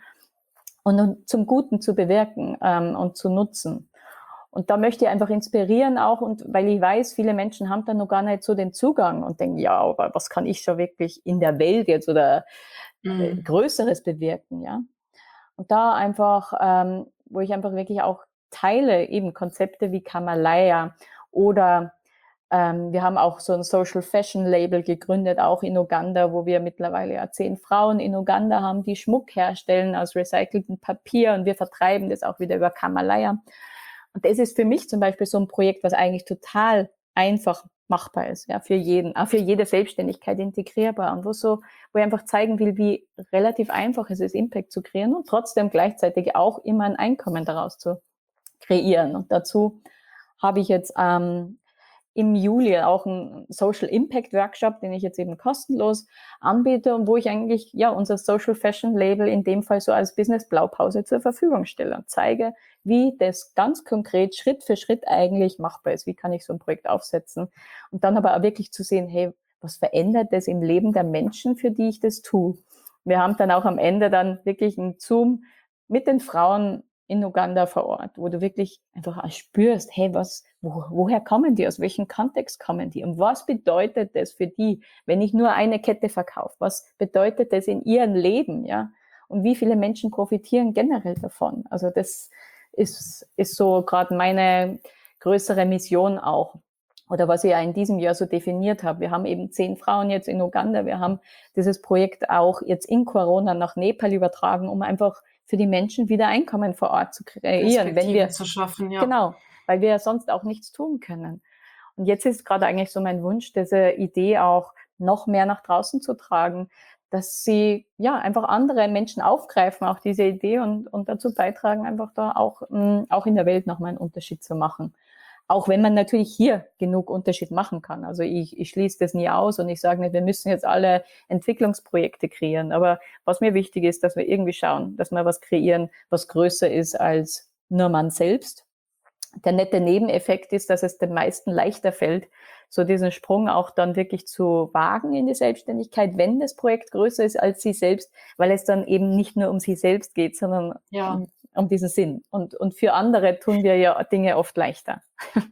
und zum Guten zu bewirken ähm, und zu nutzen. Und da möchte ich einfach inspirieren auch, und weil ich weiß, viele Menschen haben da noch gar nicht so den Zugang und denken, ja, aber was kann ich schon wirklich in der Welt jetzt oder äh, mhm. Größeres bewirken, ja. Und da einfach, ähm, wo ich einfach wirklich auch teile, eben Konzepte wie Kamalaya oder ähm, wir haben auch so ein Social Fashion Label gegründet, auch in Uganda, wo wir mittlerweile ja zehn Frauen in Uganda haben, die Schmuck herstellen aus recyceltem Papier und wir vertreiben das auch wieder über Kamalaya. Und das ist für mich zum Beispiel so ein Projekt, was eigentlich total einfach machbar ist, ja, für jeden, auch für jede Selbstständigkeit integrierbar und wo so, wo ich einfach zeigen will, wie relativ einfach es ist, Impact zu kreieren und trotzdem gleichzeitig auch immer ein Einkommen daraus zu kreieren. Und dazu habe ich jetzt ähm, im Juli auch einen Social Impact Workshop, den ich jetzt eben kostenlos anbiete und wo ich eigentlich ja unser Social Fashion Label in dem Fall so als Business Blaupause zur Verfügung stelle und zeige, wie das ganz konkret Schritt für Schritt eigentlich machbar ist. Wie kann ich so ein Projekt aufsetzen? Und dann aber auch wirklich zu sehen, hey, was verändert das im Leben der Menschen, für die ich das tue? Wir haben dann auch am Ende dann wirklich einen Zoom mit den Frauen in Uganda vor Ort, wo du wirklich einfach spürst, hey, was, wo, woher kommen die, aus welchem Kontext kommen die und was bedeutet das für die, wenn ich nur eine Kette verkaufe? Was bedeutet das in ihrem Leben, ja? Und wie viele Menschen profitieren generell davon? Also das ist, ist so gerade meine größere Mission auch. Oder was ich ja in diesem Jahr so definiert habe. Wir haben eben zehn Frauen jetzt in Uganda. Wir haben dieses Projekt auch jetzt in Corona nach Nepal übertragen, um einfach für die Menschen wieder Einkommen vor Ort zu kreieren, wenn wir zu schaffen, ja. Genau, weil wir ja sonst auch nichts tun können. Und jetzt ist gerade eigentlich so mein Wunsch, diese Idee auch noch mehr nach draußen zu tragen, dass sie ja einfach andere Menschen aufgreifen, auch diese Idee und, und dazu beitragen, einfach da auch, mh, auch in der Welt nochmal einen Unterschied zu machen. auch wenn man natürlich hier genug Unterschied machen kann. Also ich, ich schließe das nie aus und ich sage nicht, wir müssen jetzt alle Entwicklungsprojekte kreieren. Aber was mir wichtig ist, dass wir irgendwie schauen, dass wir was kreieren, was größer ist als nur man selbst. Der nette Nebeneffekt ist, dass es den meisten leichter fällt, so diesen Sprung auch dann wirklich zu wagen in die Selbstständigkeit, wenn das Projekt größer ist als sie selbst, weil es dann eben nicht nur um sie selbst geht, sondern Ja. um, um diesen Sinn. Und, und für andere tun wir ja Dinge oft leichter.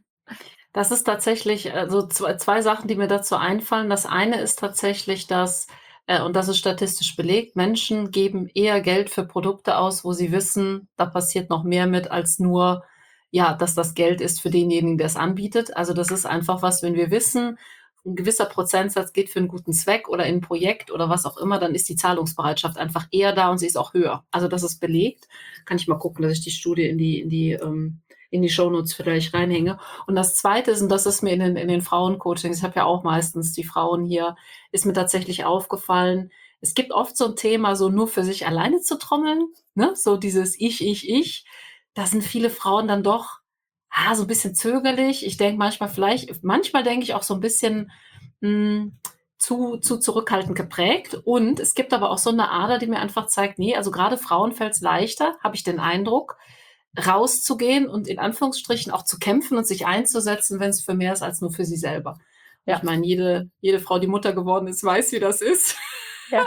Das ist tatsächlich, also zwei, zwei Sachen, die mir dazu einfallen. Das eine ist tatsächlich, dass, äh, und das ist statistisch belegt, Menschen geben eher Geld für Produkte aus, wo sie wissen, da passiert noch mehr mit, als nur, ja, dass das Geld ist für denjenigen, der es anbietet. Also das ist einfach was, wenn wir wissen, ein gewisser Prozentsatz geht für einen guten Zweck oder in ein Projekt oder was auch immer, dann ist die Zahlungsbereitschaft einfach eher da und sie ist auch höher. Also das ist belegt. Kann ich mal gucken, dass ich die Studie in die, in die, ähm, in die Shownotes vielleicht reinhänge. Und das Zweite ist, und das ist mir in den, in den Frauencoachings, ich habe ja auch meistens die Frauen hier, ist mir tatsächlich aufgefallen, es gibt oft so ein Thema, so nur für sich alleine zu trommeln, ne? So dieses Ich, Ich, Ich. Da sind viele Frauen dann doch ah, so ein bisschen zögerlich. Ich denke manchmal vielleicht, manchmal denke ich auch so ein bisschen mh, zu, zu zurückhaltend geprägt. Und es gibt aber auch so eine Ader, die mir einfach zeigt, nee, also gerade Frauen fällt es leichter, habe ich den Eindruck, rauszugehen und in Anführungsstrichen auch zu kämpfen und sich einzusetzen, wenn es für mehr ist als nur für sie selber. Und Ja. ich meine, jede, jede Frau, die Mutter geworden ist, weiß, wie das ist. Ja.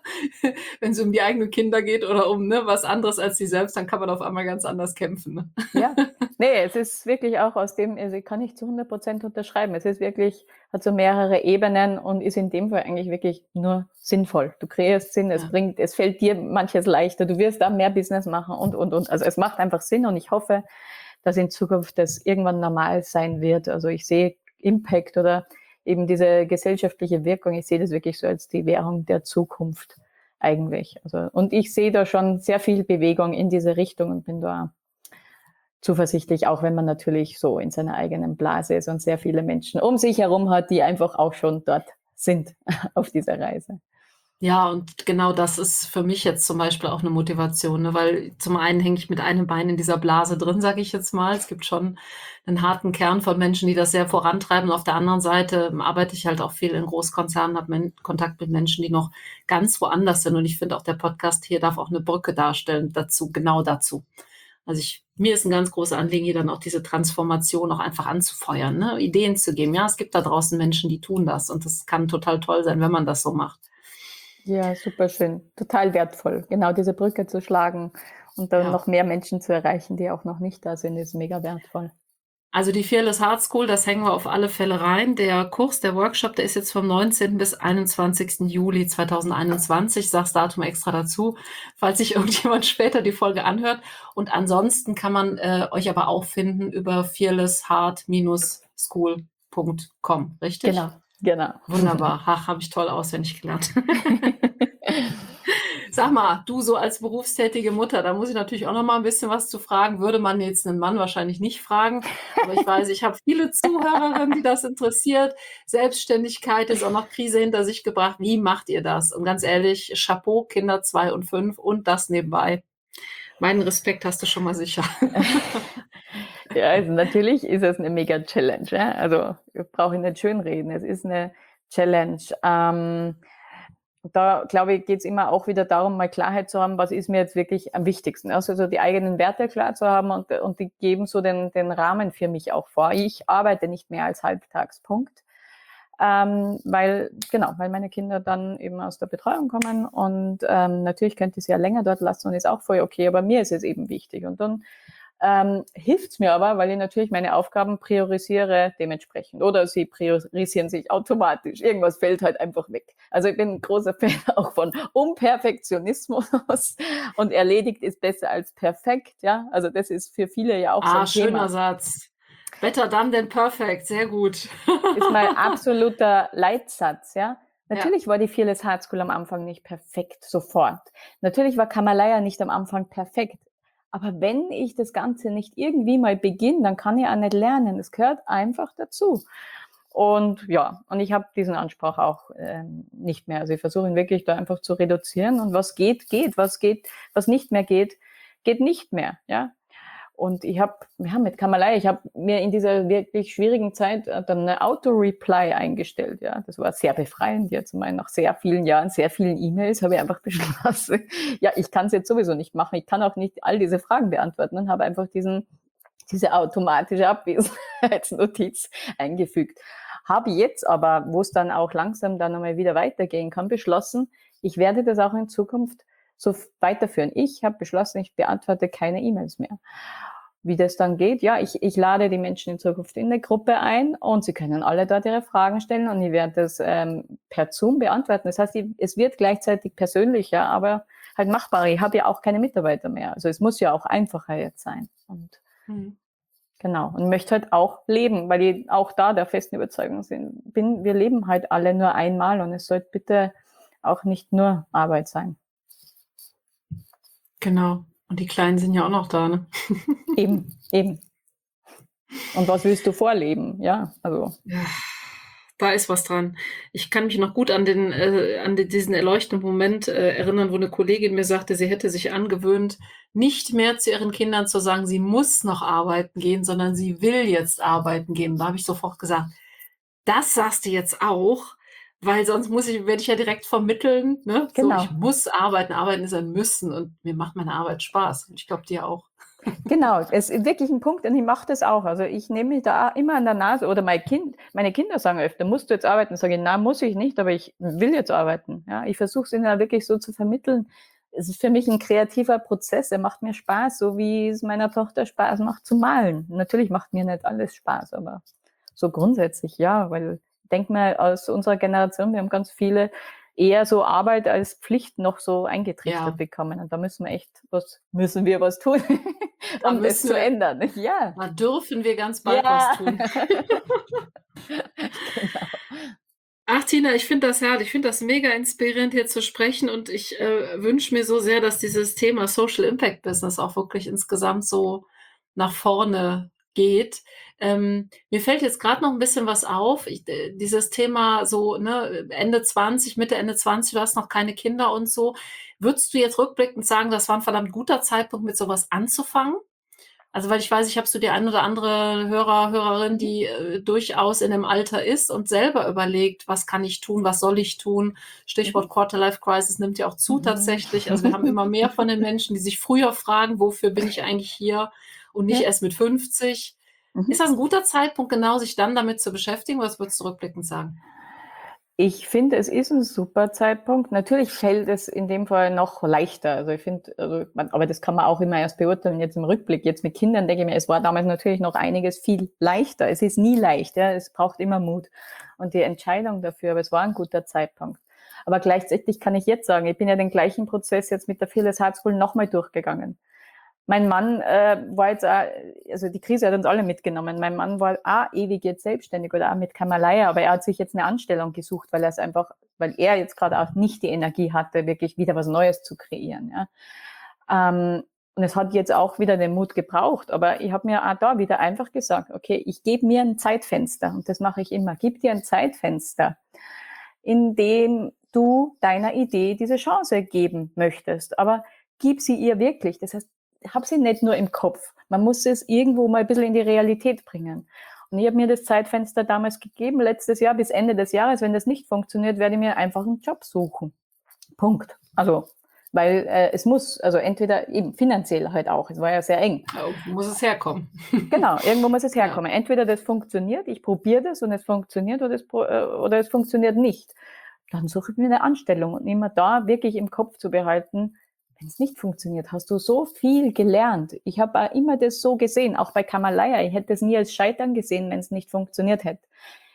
Wenn es um die eigenen Kinder geht oder um ne, was anderes als sie selbst, dann kann man auf einmal ganz anders kämpfen. Ne? Ja, nee, es ist wirklich auch aus dem, also kann ich zu hundert Prozent unterschreiben. Es ist wirklich, hat so mehrere Ebenen und ist in dem Fall eigentlich wirklich nur sinnvoll. Du kreierst Sinn, es Ja. bringt, es fällt dir manches leichter, du wirst da mehr Business machen und, und, und. Also es macht einfach Sinn und ich hoffe, dass in Zukunft das irgendwann normal sein wird. Also ich sehe Impact oder eben diese gesellschaftliche Wirkung, ich sehe das wirklich so als die Währung der Zukunft eigentlich. Also, und ich sehe da schon sehr viel Bewegung in diese Richtung und bin da zuversichtlich, auch wenn man natürlich so in seiner eigenen Blase ist und sehr viele Menschen um sich herum hat, die einfach auch schon dort sind auf dieser Reise. Ja, und genau das ist für mich jetzt zum Beispiel auch eine Motivation, ne? Weil zum einen hänge ich mit einem Bein in dieser Blase drin, sage ich jetzt mal. Es gibt schon einen harten Kern von Menschen, die das sehr vorantreiben. Und auf der anderen Seite ähm, arbeite ich halt auch viel in Großkonzernen, habe Men- Kontakt mit Menschen, die noch ganz woanders sind. Und ich finde auch, der Podcast hier darf auch eine Brücke darstellen dazu, genau dazu. Also ich, mir ist ein ganz großes Anliegen, hier dann auch diese Transformation auch einfach anzufeuern, ne? Ideen zu geben. Ja, es gibt da draußen Menschen, die tun das. Und das kann total toll sein, wenn man das so macht. Ja, super schön. Total wertvoll. Genau diese Brücke zu schlagen und dann Ja. noch mehr Menschen zu erreichen, die auch noch nicht da sind, ist mega wertvoll. Also die Fearless Heart School, das hängen wir auf alle Fälle rein. Der Kurs, der Workshop, der ist jetzt vom neunzehnten bis einundzwanzigsten Juli zweitausendeinundzwanzig. Ich sage das Datum extra dazu, falls sich irgendjemand später die Folge anhört. Und ansonsten kann man äh, euch aber auch finden über fearless heart school punkt com, richtig? Genau, genau. Wunderbar. Ach, habe ich toll auswendig gelernt. Sag mal, du so als berufstätige Mutter, da muss ich natürlich auch noch mal ein bisschen was zu fragen. Würde man jetzt einen Mann wahrscheinlich nicht fragen, aber ich weiß, ich habe viele Zuhörerinnen, die das interessiert. Selbstständigkeit ist auch noch Krise hinter sich gebracht. Wie macht ihr das? Und ganz ehrlich, Chapeau, Kinder zwei und fünf und das nebenbei. Meinen Respekt hast du schon mal sicher. Ja, also natürlich ist es eine mega Challenge. Ja? Also brauche ich nicht schönreden. Es ist eine Challenge. Ähm, da, glaube ich, geht es immer auch wieder darum, mal Klarheit zu haben, was ist mir jetzt wirklich am wichtigsten. Also so die eigenen Werte klar zu haben und, und die geben so den, den Rahmen für mich auch vor. Ich arbeite nicht mehr als Halbtagspunkt, ähm, weil, genau, weil meine Kinder dann eben aus der Betreuung kommen und ähm, natürlich könnte ich sie ja länger dort lassen und ist auch voll okay, aber mir ist es eben wichtig. Und dann ähm, hilft es mir aber, weil ich natürlich meine Aufgaben priorisiere dementsprechend oder sie priorisieren sich automatisch. Irgendwas fällt halt einfach weg. Also ich bin ein großer Fan auch von Unperfektionismus und erledigt ist besser als perfekt. Ja, also das ist für viele ja auch so Ah, ein schöner Thema. Satz. Better done than perfect. Sehr gut. Ist mein absoluter Leitsatz. Ja, Ja. natürlich war die Fearless Heart School am Anfang nicht perfekt sofort. Natürlich war Kamalaya nicht am Anfang perfekt. Aber wenn ich das Ganze nicht irgendwie mal beginne, dann kann ich auch nicht lernen. Es gehört einfach dazu. Und ja, und ich habe diesen Anspruch auch ähm, nicht mehr. Also ich versuche ihn wirklich da einfach zu reduzieren. Und was geht, geht. Was geht, was nicht mehr geht, geht nicht mehr. Ja. Und ich habe, ja, mit Kamalai, ich habe mir in dieser wirklich schwierigen Zeit dann eine Auto-Reply eingestellt. Ja, das war sehr befreiend jetzt. Mal nach sehr vielen Jahren, sehr vielen E-Mails habe ich einfach beschlossen, ja, ich kann es jetzt sowieso nicht machen. Ich kann auch nicht all diese Fragen beantworten und habe einfach diesen, diese automatische Abwesenheitsnotiz eingefügt. Habe jetzt aber, wo es dann auch langsam dann nochmal wieder weitergehen kann, beschlossen, ich werde das auch in Zukunft so weiterführen. Ich habe beschlossen, ich beantworte keine E-Mails mehr. Wie das dann geht, ja, ich, ich lade die Menschen in Zukunft in eine Gruppe ein und sie können alle dort ihre Fragen stellen und ich werde das ähm, per Zoom beantworten. Das heißt, es wird gleichzeitig persönlicher, aber halt machbar. Ich habe ja auch keine Mitarbeiter mehr. Also es muss ja auch einfacher jetzt sein. Und mhm. Genau, und möchte halt auch leben, weil ich auch da der festen Überzeugung bin, wir leben halt alle nur einmal und es sollte bitte auch nicht nur Arbeit sein. Genau. Und die Kleinen sind ja auch noch da, ne? Eben, eben. Und was willst du vorleben? Ja, also. Ja, da ist was dran. Ich kann mich noch gut an den, äh, an den, diesen erleuchtenden Moment äh, erinnern, wo eine Kollegin mir sagte, sie hätte sich angewöhnt, nicht mehr zu ihren Kindern zu sagen, sie muss noch arbeiten gehen, sondern sie will jetzt arbeiten gehen. Da habe ich sofort gesagt, das sagst du jetzt auch, weil sonst muss ich, werde ich ja direkt vermitteln, ne? Genau. So, ich muss arbeiten, arbeiten ist ein Müssen und mir macht meine Arbeit Spaß. Und ich glaube, dir auch. Genau, es ist wirklich ein Punkt und ich mache das auch. Also ich nehme mich da immer an der Nase oder mein Kind, meine Kinder sagen öfter, musst du jetzt arbeiten? Sage ich, nein, muss ich nicht, aber ich will jetzt arbeiten. Ja, ich versuche es ihnen da wirklich so zu vermitteln. Es ist für mich ein kreativer Prozess, er macht mir Spaß, so wie es meiner Tochter Spaß macht zu malen. Natürlich macht mir nicht alles Spaß, aber so grundsätzlich ja, weil denk mal aus unserer Generation, wir haben ganz viele eher so Arbeit als Pflicht noch so eingetrichtert ja. bekommen. Und da müssen wir echt was, müssen wir was tun, um das zu ändern. Ja. Da dürfen wir ganz bald ja. was tun. Genau. Ach, Tina, ich finde das herrlich. Ich finde das mega inspirierend, hier zu sprechen. Und ich äh, wünsche mir so sehr, dass dieses Thema Social Impact Business auch wirklich insgesamt so nach vorne geht. Ähm, mir fällt jetzt gerade noch ein bisschen was auf. Ich, äh, dieses Thema so, ne, Ende zwanzig, Mitte, Ende zwanzig, du hast noch keine Kinder und so. Würdest du jetzt rückblickend sagen, das war ein verdammt guter Zeitpunkt, mit sowas anzufangen? Also, weil ich weiß, ich habe so die ein oder andere Hörer, Hörerin, die äh, durchaus in dem Alter ist und selber überlegt, was kann ich tun, was soll ich tun? Stichwort Quarter-Life-Crisis nimmt ja auch zu tatsächlich. Also wir haben immer mehr von den Menschen, die sich früher fragen, wofür bin ich eigentlich hier und nicht ja. erst mit fünfzig. Mhm. Ist das ein guter Zeitpunkt, genau sich dann damit zu beschäftigen? Was würdest du rückblickend sagen? Ich finde, es ist ein super Zeitpunkt. Natürlich fällt es in dem Fall noch leichter. Also ich finde, also, aber das kann man auch immer erst beurteilen jetzt im Rückblick. Jetzt mit Kindern denke ich mir, es war damals natürlich noch einiges viel leichter. Es ist nie leicht, ja. Es braucht immer Mut und die Entscheidung dafür. Aber es war ein guter Zeitpunkt. Aber gleichzeitig kann ich jetzt sagen, ich bin ja den gleichen Prozess jetzt mit der Fearless Heart School nochmal durchgegangen. Mein Mann äh, war jetzt auch, also die Krise hat uns alle mitgenommen. Mein Mann war auch ewig jetzt selbstständig oder auch mit Kamalaya, aber er hat sich jetzt eine Anstellung gesucht, weil er es einfach, weil er jetzt gerade auch nicht die Energie hatte, wirklich wieder was Neues zu kreieren. Ja. Ähm, und es hat jetzt auch wieder den Mut gebraucht, aber ich habe mir auch da wieder einfach gesagt, okay, ich gebe mir ein Zeitfenster und das mache ich immer. Gib dir ein Zeitfenster, in dem du deiner Idee diese Chance geben möchtest, aber gib sie ihr wirklich. Das heißt, habe sie nicht nur im Kopf. Man muss es irgendwo mal ein bisschen in die Realität bringen. Und ich habe mir das Zeitfenster damals gegeben, letztes Jahr bis Ende des Jahres. Wenn das nicht funktioniert, werde ich mir einfach einen Job suchen. Punkt. Also, weil äh, es muss, also entweder eben finanziell halt auch, es war ja sehr eng. Ja, irgendwo muss es herkommen. Genau, irgendwo muss es herkommen. Ja. Entweder das funktioniert, ich probiere das und es funktioniert oder es, äh, oder es funktioniert nicht. Dann suche ich mir eine Anstellung und immer da wirklich im Kopf zu behalten, wenn es nicht funktioniert, hast du so viel gelernt. Ich habe immer das so gesehen, auch bei Kamalaya. Ich hätte es nie als Scheitern gesehen, wenn es nicht funktioniert hätte.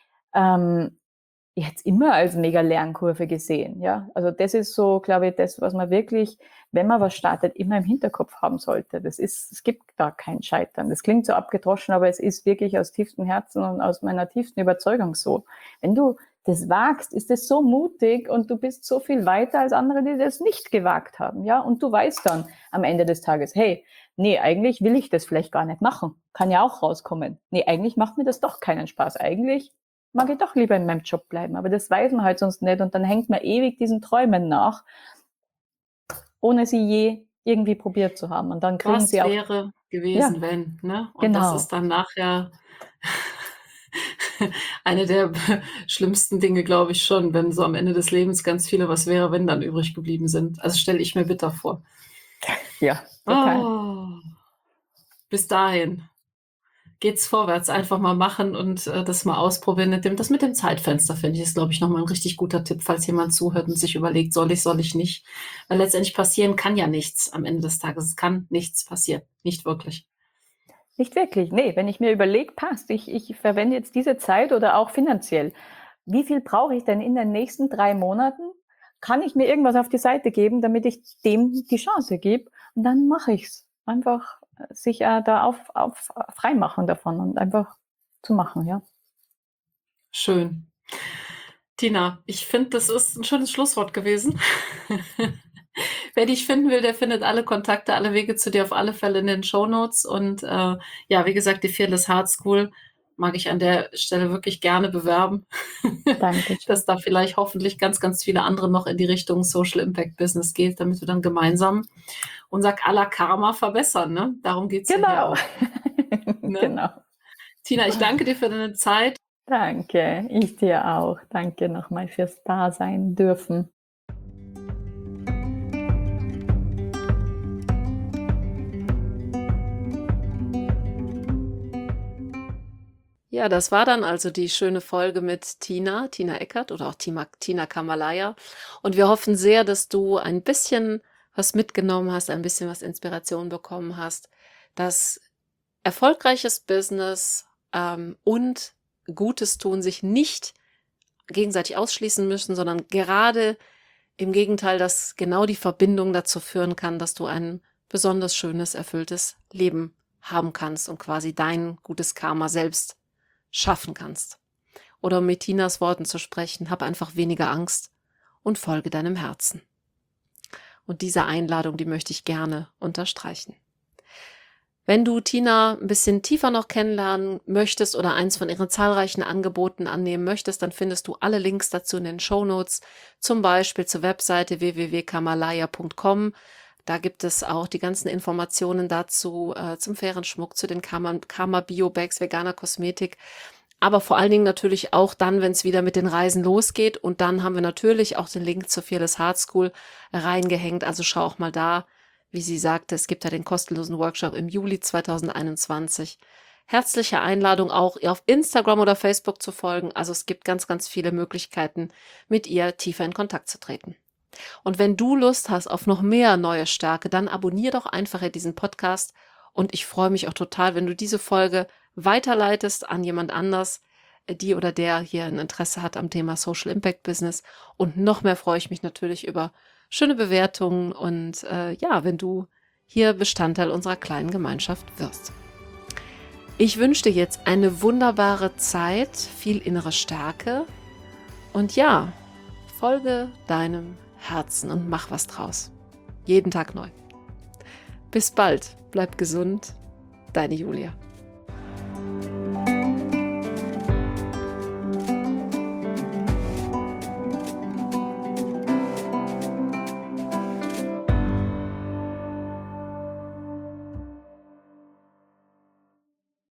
Ähm, ich hätte es immer als mega Lernkurve gesehen. Ja, also das ist so, glaube ich, das, was man wirklich, wenn man was startet, immer im Hinterkopf haben sollte. Das ist, es gibt da kein Scheitern. Das klingt so abgedroschen, aber es ist wirklich aus tiefstem Herzen und aus meiner tiefsten Überzeugung so. Wenn du das wagst, ist es so mutig und du bist so viel weiter als andere, die das nicht gewagt haben, ja, und du weißt dann am Ende des Tages, hey, nee, eigentlich will ich das vielleicht gar nicht machen, kann ja auch rauskommen, nee, eigentlich macht mir das doch keinen Spaß, eigentlich mag ich doch lieber in meinem Job bleiben, aber das weiß man halt sonst nicht und dann hängt man ewig diesen Träumen nach, ohne sie je irgendwie probiert zu haben und dann kriegen was sie auch... Wäre, gewesen, Ja, wenn, ne? Und das ist genau. dann nachher eine der schlimmsten Dinge, glaube ich schon, wenn so am Ende des Lebens ganz viele „Was wäre, wenn“ dann übrig geblieben sind. Also, stelle ich mir bitter vor. Ja, total. Oh, bis dahin geht's vorwärts. Einfach mal machen und, äh, das mal ausprobieren mit dem das mit dem Zeitfenster, finde ich, ist, glaube ich, noch mal 'n richtig guter Tipp, falls jemand zuhört und sich überlegt: „Soll ich, soll ich nicht?“ Weil letztendlich passieren kann ja nichts am Ende des Tages. Es kann nichts passieren, nicht wirklich. Nicht wirklich. Ne, wenn ich mir überlege, passt, ich ich verwende jetzt diese Zeit oder auch finanziell. Wie viel brauche ich denn in den nächsten drei Monaten? Kann ich mir irgendwas auf die Seite geben, damit ich dem die Chance gebe? Und dann mache ich's. Einfach, äh, sich, äh, da auf auf freimachen davon und einfach zu machen, ja. Schön. Tina, ich finde, das ist 'n schönes Schlusswort gewesen. Wer dich finden will, der findet alle Kontakte, alle Wege zu dir auf alle Fälle in den Shownotes und, äh, ja, wie gesagt, die Fearless Heart School mag ich an der Stelle wirklich gerne bewerben, Dankeschön. dass da vielleicht hoffentlich ganz, ganz viele andere noch in die Richtung Social Impact Business geht, damit wir dann gemeinsam unser aller Karma verbessern, ne? Darum geht's ja hier Genau. auch, ne? Genau. Tina, ich danke dir für deine Zeit. Danke, ich dir auch. Danke nochmal fürs Dasein dürfen. Ja, das war dann also die schöne Folge mit Tina, Tina Eckert oder auch Tima Tina Kamalaya. Und wir hoffen sehr, dass du ein bisschen was mitgenommen hast, ein bisschen was Inspiration bekommen hast, dass erfolgreiches Business, ähm, und Gutes tun sich nicht gegenseitig ausschließen müssen, sondern gerade im Gegenteil, dass genau die Verbindung dazu führen kann, dass du ein besonders schönes, erfülltes Leben haben kannst und quasi dein gutes Karma selbst schaffen kannst. Oder um mit Tinas Worten zu sprechen, hab einfach weniger Angst und folge deinem Herzen. Und diese Einladung, die möchte ich gerne unterstreichen. Wenn du Tina ein bisschen tiefer noch kennenlernen möchtest oder eins von ihren zahlreichen Angeboten annehmen möchtest, dann findest du alle Links dazu in den Shownotes, zum Beispiel zur Webseite w w w punkt kamalaya punkt com. Da gibt es auch die ganzen Informationen dazu, äh, zum fairen Schmuck, zu den Karma, Karma Bio-Bags, veganer Kosmetik, aber vor allen Dingen natürlich auch dann, wenn es wieder mit den Reisen losgeht. Und dann haben wir natürlich auch den Link zur Fearless Heart School reingehängt, also schau auch mal da. Wie sie sagte, es gibt ja den kostenlosen Workshop im Juli zweitausendeinundzwanzig. Herzliche Einladung auch, ihr auf Instagram oder Facebook zu folgen. Also es gibt ganz, ganz viele Möglichkeiten, mit ihr tiefer in Kontakt zu treten. Und wenn du Lust hast auf noch mehr neue Stärke, dann abonnier doch einfach diesen Podcast. Und ich freue mich auch total, wenn du diese Folge weiterleitest an jemand anders, die oder der hier ein Interesse hat am Thema Social Impact Business. Und noch mehr freue ich mich natürlich über schöne Bewertungen und äh, ja, wenn du hier Bestandteil unserer kleinen Gemeinschaft wirst. Ich wünsche dir jetzt eine wunderbare Zeit, viel innere Stärke und ja, folge deinem Herzen und mach was draus. Jeden Tag neu. Bis bald, bleib gesund, deine Julia.